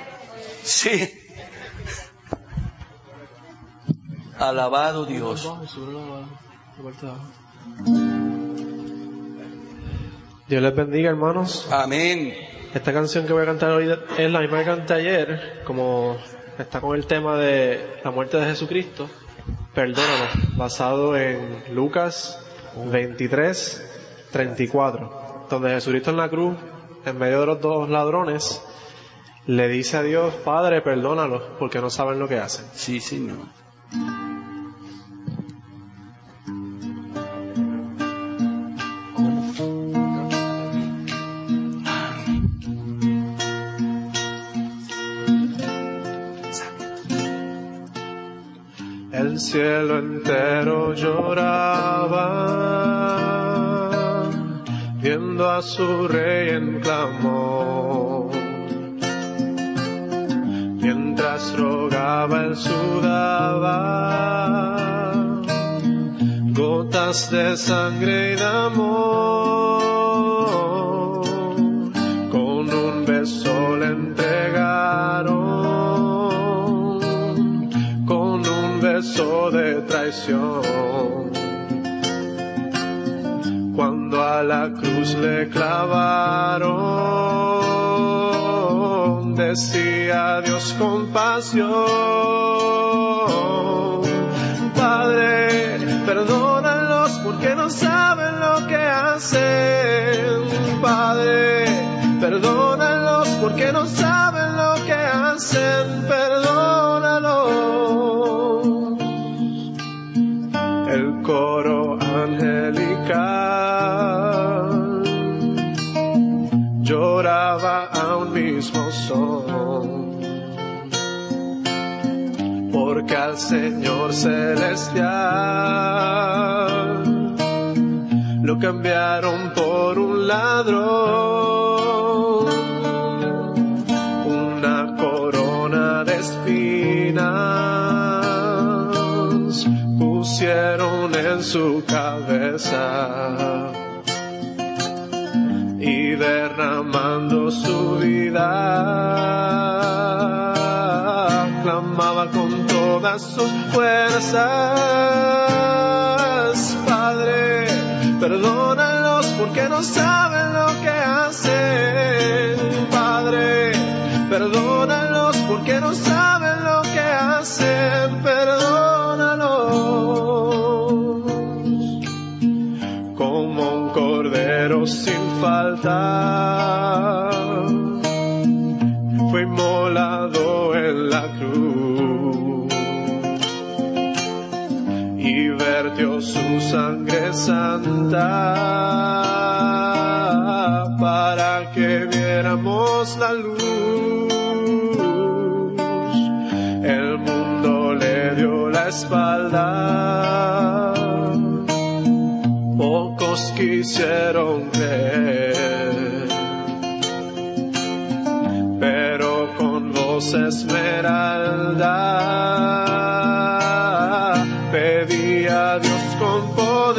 Sí. Alabado Dios. Dios les bendiga, hermanos. Amén. Esta canción que voy a cantar hoy es la misma que canté ayer, como está con el tema de la muerte de Jesucristo, perdónanos, basado en Lucas veintitrés, treinta y cuatro, donde Jesucristo en la cruz, en medio de los dos ladrones, le dice a Dios: Padre, perdónalos, porque no saben lo que hacen. Sí, Señor. El cielo entero lloraba, viendo a su rey en clamor. Mientras rogaba, él sudaba gotas de sangre y de amor. Con un beso le entregaron, con un beso de traición. Cuando a la cruz le clavaron, decía Dios con pasión: Padre, perdónalos porque no saben lo que hacen. Padre, perdónalos porque no saben lo que hacen. Perdónalos. El coro angelical lloraba a un mismo son, porque al Señor celestial lo cambiaron por un ladrón. Una corona de espinas pusieron en su cabeza, y derramando su vida clamaba con todas sus fuerzas: Padre, perdónalos porque no saben lo que hacen. Padre, perdónalos porque no saben lo que hacen. Perdónalos. Como un cordero sin falta fue inmolado en la cruz y vertió su sangre santa para que viéramos la luz. El mundo le dio la espalda, pocos quisieron creer, pero con voz esmeralda pedía a Dios con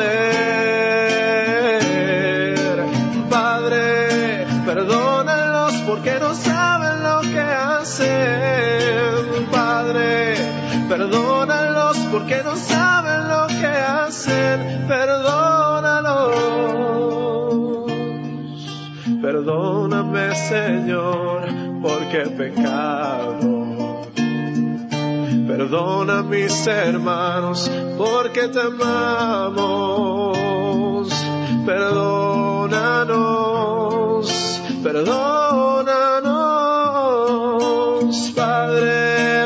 poder: Padre, perdónalos porque no saben lo que hacen. Padre, perdónalos porque no saben lo que hacen. Perdónalos. Perdóname, Señor, porque he pecado. Perdona a mis hermanos porque te amamos. Perdónanos, perdónanos, Padre,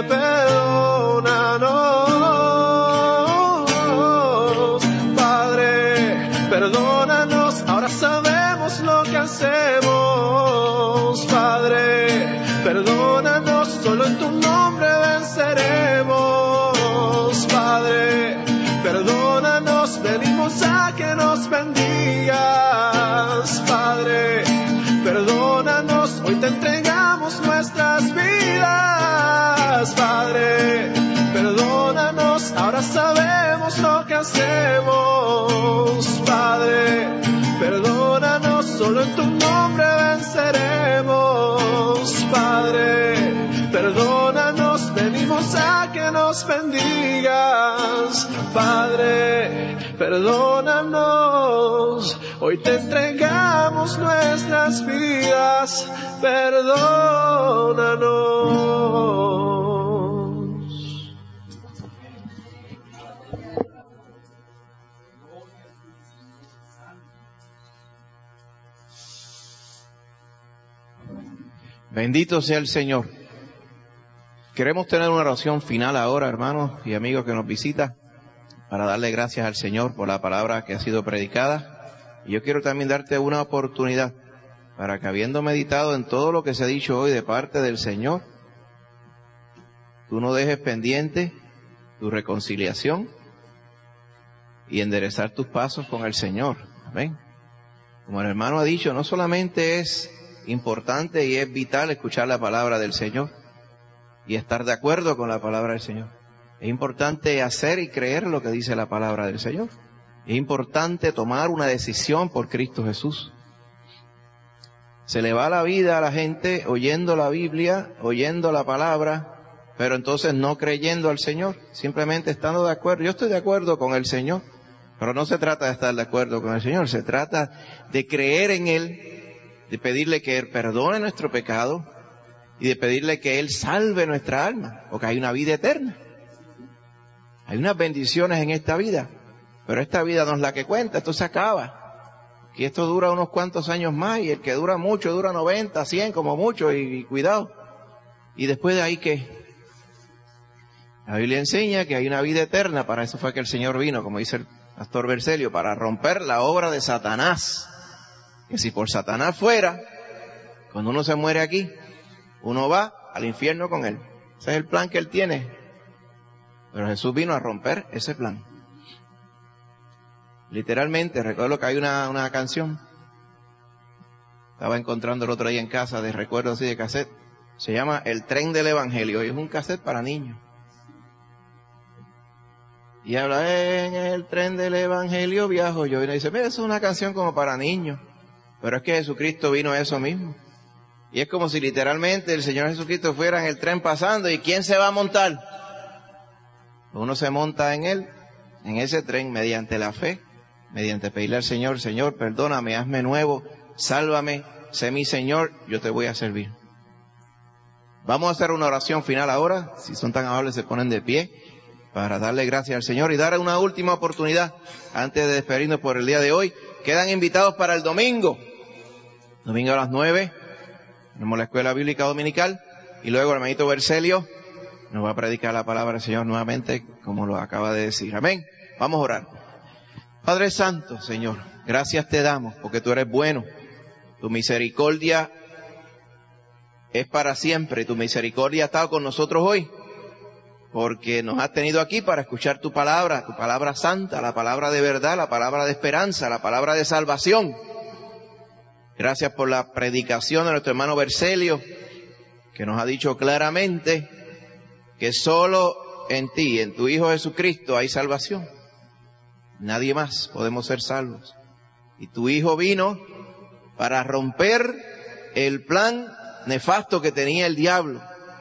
perdónanos. Padre, perdónanos, ahora sabemos lo que hacemos. Padre, perdónanos, solo en tu nombre venceremos. Padre, perdónanos, venimos a que nos bendigas. Padre, perdónanos, hoy te entregamos nuestras vidas. Padre, perdónanos, ahora sabemos lo que hacemos. Padre, perdónanos, solo en tu nombre venceremos. Padre, perdónanos, venimos a que nos bendigas. Padre, perdónanos, hoy te entregamos nuestras vidas. Perdónanos. Bendito sea el Señor. Queremos tener una oración final ahora, hermanos y amigos que nos visitan, para darle gracias al Señor por la palabra que ha sido predicada. Y yo quiero también darte una oportunidad para que, habiendo meditado en todo lo que se ha dicho hoy de parte del Señor, tú no dejes pendiente tu reconciliación y enderezar tus pasos con el Señor. Amén. Como el hermano ha dicho, no solamente es importante y es vital escuchar la palabra del Señor y estar de acuerdo con la palabra del Señor. Es importante hacer y creer lo que dice la palabra del Señor. Es importante tomar una decisión por Cristo Jesús. Se le va la vida a la gente oyendo la Biblia, oyendo la palabra, pero entonces no creyendo al Señor, simplemente estando de acuerdo. Yo estoy de acuerdo con el Señor, pero no se trata de estar de acuerdo con el Señor, se trata de creer en Él, de pedirle que Él perdone nuestro pecado y de pedirle que Él salve nuestra alma, porque hay una vida eterna. Hay unas bendiciones en esta vida, pero esta vida no es la que cuenta, esto se acaba. Y esto dura unos cuantos años más, y el que dura mucho dura noventa, cien como mucho, y, y cuidado. Y después de ahí, ¿qué? La Biblia enseña que hay una vida eterna, para eso fue que el Señor vino, como dice el pastor Bercelio, para romper la obra de Satanás. Que si por Satanás fuera, cuando uno se muere aquí, uno va al infierno con él. Ese es el plan que él tiene. Pero Jesús vino a romper ese plan. Literalmente, recuerdo que hay una, una canción, estaba encontrando el otro día en casa, de recuerdo así de cassette, se llama El Tren del Evangelio, y es un cassette para niños. Y habla, en el tren del Evangelio viajo yo, y uno dice, mira, eso es una canción como para niños, pero es que Jesucristo vino a eso mismo. Y es como si literalmente el Señor Jesucristo fuera en el tren pasando, ¿y quién se va a montar? Uno se monta en él, en ese tren, mediante la fe, mediante pedirle al Señor, Señor, perdóname, hazme nuevo, sálvame, sé mi Señor, yo te voy a servir. Vamos a hacer una oración final ahora, si son tan amables se ponen de pie, para darle gracias al Señor y dar una última oportunidad, antes de despedirnos por el día de hoy. Quedan invitados para el domingo, domingo a las nueve, tenemos la escuela bíblica dominical, y luego el hermanito Bercelio nos va a predicar la palabra del Señor nuevamente, como lo acaba de decir. Amén. Vamos a orar. Padre Santo, Señor, gracias te damos porque tú eres bueno. Tu misericordia es para siempre. Tu misericordia ha estado con nosotros hoy porque nos has tenido aquí para escuchar tu palabra, tu palabra santa, la palabra de verdad, la palabra de esperanza, la palabra de salvación. Gracias por la predicación de nuestro hermano Bercelio, que nos ha dicho claramente que solo en ti, en tu Hijo Jesucristo, hay salvación. Nadie más podemos ser salvos. Y tu Hijo vino para romper el plan nefasto que tenía el diablo.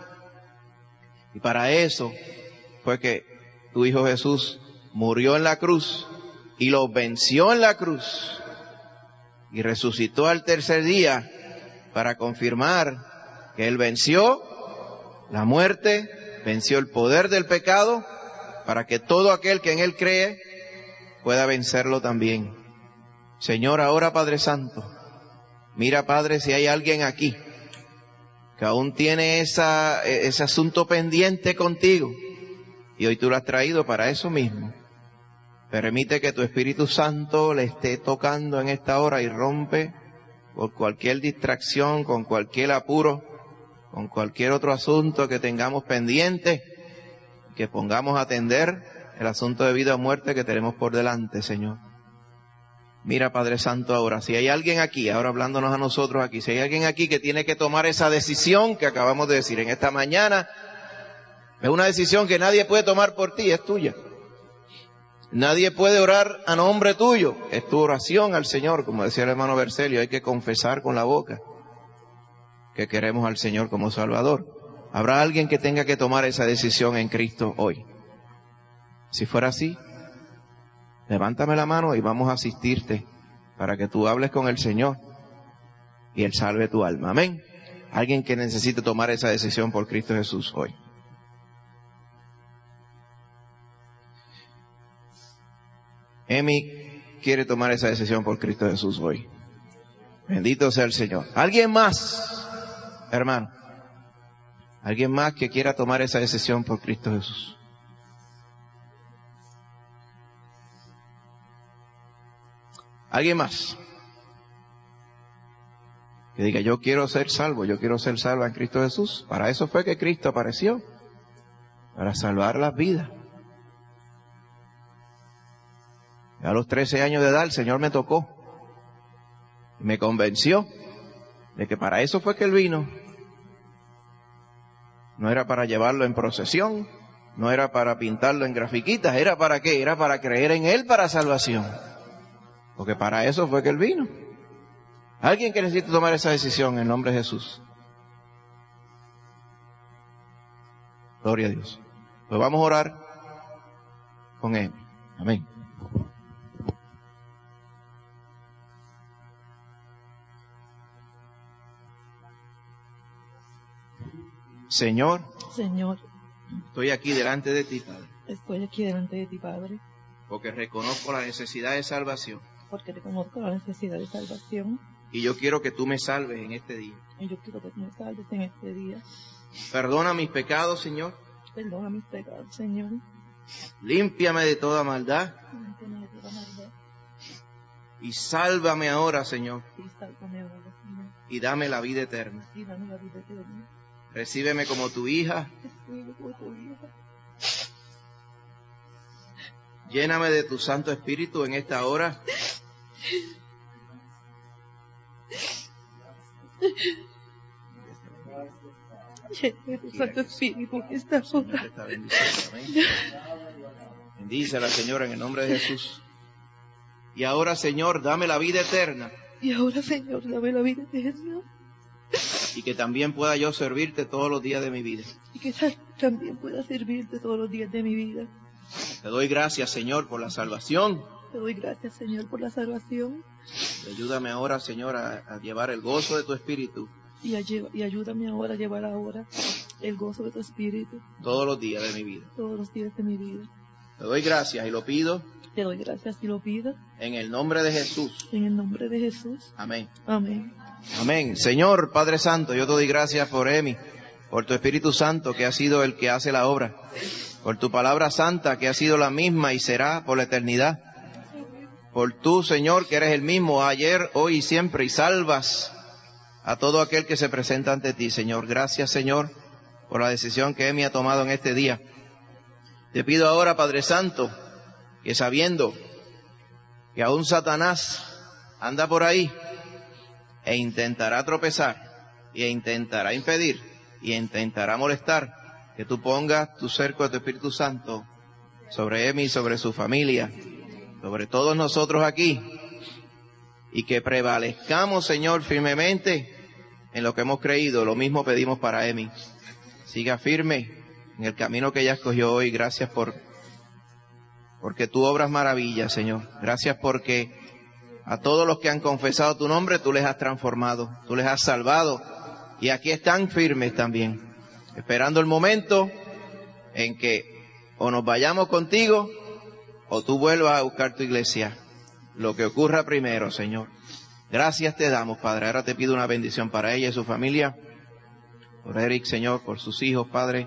Y para eso fue que tu Hijo Jesús murió en la cruz y lo venció en la cruz. Y resucitó al tercer día para confirmar que Él venció la muerte, venció el poder del pecado, para que todo aquel que en Él cree pueda vencerlo también. Señor, ahora Padre Santo, mira Padre si hay alguien aquí que aún tiene esa, ese asunto pendiente contigo y hoy tú lo has traído para eso mismo. Permite que tu Espíritu Santo le esté tocando en esta hora y rompe por cualquier distracción, con cualquier apuro, con cualquier otro asunto que tengamos pendiente, que pongamos a atender el asunto de vida o muerte que tenemos por delante, Señor. Mira, Padre Santo, ahora, si hay alguien aquí, ahora hablándonos a nosotros aquí, si hay alguien aquí que tiene que tomar esa decisión que acabamos de decir en esta mañana, es una decisión que nadie puede tomar por ti, es tuya. Nadie puede orar a nombre tuyo, es tu oración al Señor, como decía el hermano Bercelio, hay que confesar con la boca que queremos al Señor como Salvador. Habrá alguien que tenga que tomar esa decisión en Cristo hoy. Si fuera así, levántame la mano y vamos a asistirte para que tú hables con el Señor y Él salve tu alma. Amén. Alguien que necesite tomar esa decisión por Cristo Jesús hoy. Emi quiere tomar esa decisión por Cristo Jesús hoy. Bendito sea el Señor. ¿Alguien más, hermano? ¿Alguien más que quiera tomar esa decisión por Cristo Jesús? ¿Alguien más? Que diga, yo quiero ser salvo, yo quiero ser salvo en Cristo Jesús. Para eso fue que Cristo apareció, para salvar las vidas. A los trece años de edad el Señor me tocó, me convenció de que para eso fue que Él vino. No era para llevarlo en procesión, no era para pintarlo en grafiquitas, ¿era para qué? Era para creer en Él para salvación. Porque para eso fue que Él vino. Alguien que necesite tomar esa decisión en nombre de Jesús. Gloria a Dios. Pues vamos a orar con él. Amén. Señor, Señor, estoy aquí delante de ti, Padre, estoy aquí delante de ti, Padre, porque reconozco la necesidad de salvación. porque reconozco la necesidad de salvación. Y yo quiero que tú me salves en este día. Y yo quiero que tú me salves en este día. Perdona mis pecados, Señor. Perdona mis pecados, Señor. Límpiame de toda maldad. Límpiame de toda maldad. Y sálvame ahora, Señor. Y sálvame ahora, Señor. Y dame la vida eterna. Y dame la vida eterna. Recíbeme como tu hija. Recíbeme como tu hija. Lléname de tu Santo Espíritu en esta hora. Lléname de tu Santo Espíritu en esta hora. Bendícela, Señor, en el nombre de Jesús. Y ahora, Señor, dame la vida eterna. Y ahora, Señor, dame la vida eterna. Y que también pueda yo servirte todos los días de mi vida. Y que ta- también pueda servirte todos los días de mi vida. Te doy gracias, Señor, por la salvación. Te doy gracias, Señor, por la salvación. Y ayúdame ahora, Señor, a, a llevar el gozo de tu Espíritu Y, a lle- y ayúdame ahora a llevar ahora el gozo de tu Espíritu todos los días de mi vida. todos los días de mi vida. Te doy gracias y lo pido Te doy gracias y lo pido en el nombre de Jesús. en el nombre de Jesús. Amén. Amén. Amén. Señor Padre Santo, yo te doy gracias por Emi, por tu Espíritu Santo que ha sido el que hace la obra, por tu palabra santa que ha sido la misma y será por la eternidad, por tú, Señor, que eres el mismo ayer, hoy y siempre, y salvas a todo aquel que se presenta ante ti, Señor. Gracias, Señor, por la decisión que Emi ha tomado en este día. Te pido ahora, Padre Santo, que sabiendo que aún Satanás anda por ahí e intentará tropezar, e intentará impedir, y intentará molestar, que tú pongas tu cerco de tu Espíritu Santo sobre Emi, sobre su familia, sobre todos nosotros aquí, y que prevalezcamos, Señor, firmemente en lo que hemos creído. Lo mismo pedimos para Emi. Siga firme en el camino que ella escogió hoy. Gracias por porque tú obras maravillas, Señor. Gracias porque a todos los que han confesado tu nombre, tú les has transformado, tú les has salvado, y aquí están firmes también, esperando el momento en que o nos vayamos contigo o tú vuelvas a buscar tu iglesia. Lo que ocurra primero, Señor. Gracias te damos, Padre. Ahora te pido una bendición para ella y su familia, por Eric, Señor, por sus hijos, Padre,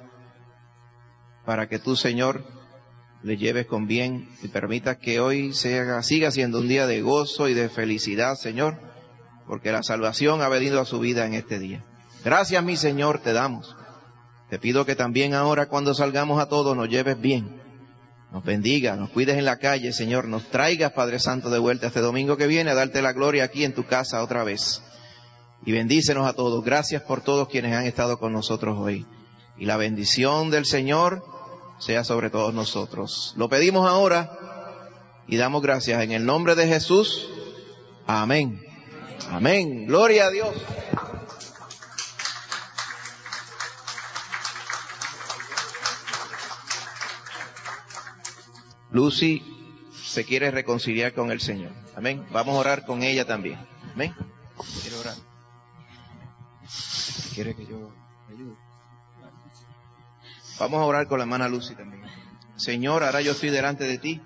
para que tú, Señor, le lleves con bien y permitas que hoy sea, siga siendo un día de gozo y de felicidad, Señor, porque la salvación ha venido a su vida en este día. Gracias, mi Señor, te damos. Te pido que también ahora, cuando salgamos a todos, nos lleves bien, nos bendiga, nos cuides en la calle, Señor, nos traigas, Padre Santo, de vuelta este domingo que viene a darte la gloria aquí en tu casa otra vez. Y bendícenos a todos. Gracias por todos quienes han estado con nosotros hoy. Y la bendición del Señor sea sobre todos nosotros. Lo pedimos ahora y damos gracias en el nombre de Jesús. Amén. Amén. Gloria a Dios. Lucy se quiere reconciliar con el Señor. Amén. Vamos a orar con ella también. Amén. ¿Quiere orar? ¿Quiere que yo le ayude? Vamos a orar con la hermana Lucy también. Señor, ahora yo estoy delante de ti.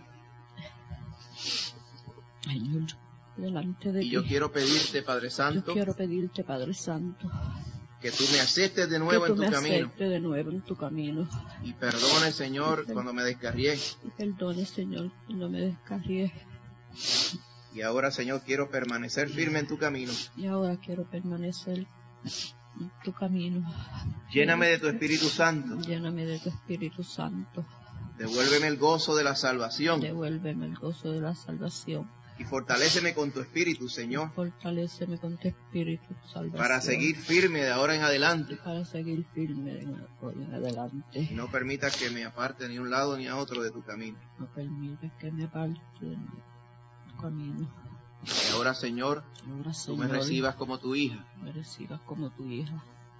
Señor, delante de y yo ti. quiero pedirte, Padre Santo, Yo quiero pedirte, Padre Santo, que tú me aceptes de nuevo que en tú tu me camino. aceptes de nuevo en tu camino. Y perdone, Señor, cuando me descarrié. Y perdone, Señor, cuando me descarrié. Y ahora, Señor, quiero permanecer firme en tu camino. Y ahora quiero permanecer en tu camino. Lléname de tu Espíritu Santo. Lléname de tu Espíritu Santo. Devuélveme el gozo de la salvación. Devuélveme el gozo de la salvación. Y fortaléceme con tu Espíritu, Señor. Fortaléceme con tu Espíritu, salvación. Para seguir firme de ahora en adelante. Para seguir firme de hoy en adelante. Y no permitas que me aparte ni a un lado ni a otro de tu camino. No permitas que me aparte de tu camino. Y ahora, Señor, Ahora, tú me Señor, recibas como tu hija. me recibas como tu hija.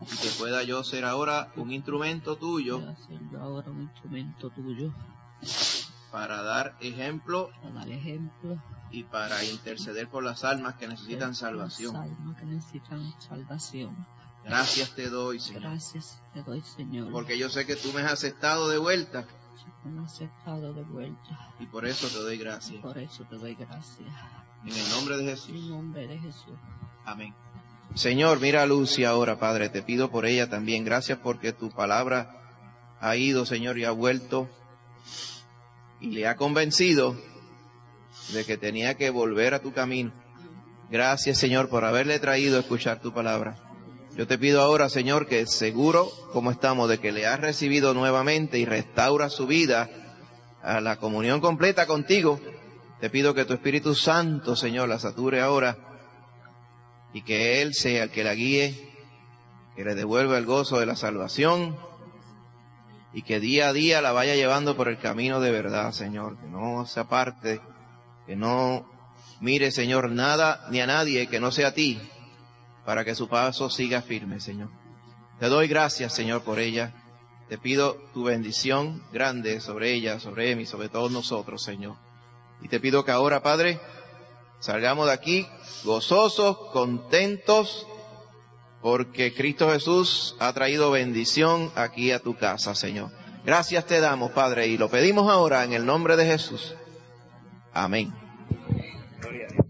Y que pueda yo ser ahora un instrumento tuyo. Pueda ser yo ahora un instrumento tuyo. Para dar ejemplo. Para dar ejemplo. Y para interceder por las almas que necesitan salvación. Las almas que necesitan salvación. Gracias te doy, Señor. Gracias te doy, Señor. Porque yo sé que tú me has aceptado de vuelta. Me has aceptado de vuelta. Y por eso te doy gracias. Por eso te doy gracias. En el nombre de Jesús. En el nombre de Jesús. Amén. Señor, mira a Lucy ahora, Padre. Te pido por ella también. Gracias porque tu palabra ha ido, Señor, y ha vuelto. Y le ha convencido de que tenía que volver a tu camino. Gracias, Señor, por haberle traído a escuchar tu palabra. Yo te pido ahora, Señor, que seguro como estamos de que le has recibido nuevamente y restaura su vida a la comunión completa contigo, te pido que tu Espíritu Santo, Señor, la sature ahora y que Él sea el que la guíe, que le devuelva el gozo de la salvación y que día a día la vaya llevando por el camino de verdad, Señor, que no se aparte, que no mire, Señor, nada ni a nadie que no sea a ti, para que su paso siga firme, Señor. Te doy gracias, Señor, por ella. Te pido tu bendición grande sobre ella, sobre Emi, sobre todos nosotros, Señor. Y te pido que ahora, Padre, salgamos de aquí gozosos, contentos, porque Cristo Jesús ha traído bendición aquí a tu casa, Señor. Gracias te damos, Padre, y lo pedimos ahora en el nombre de Jesús. Amén. Gloria a Dios.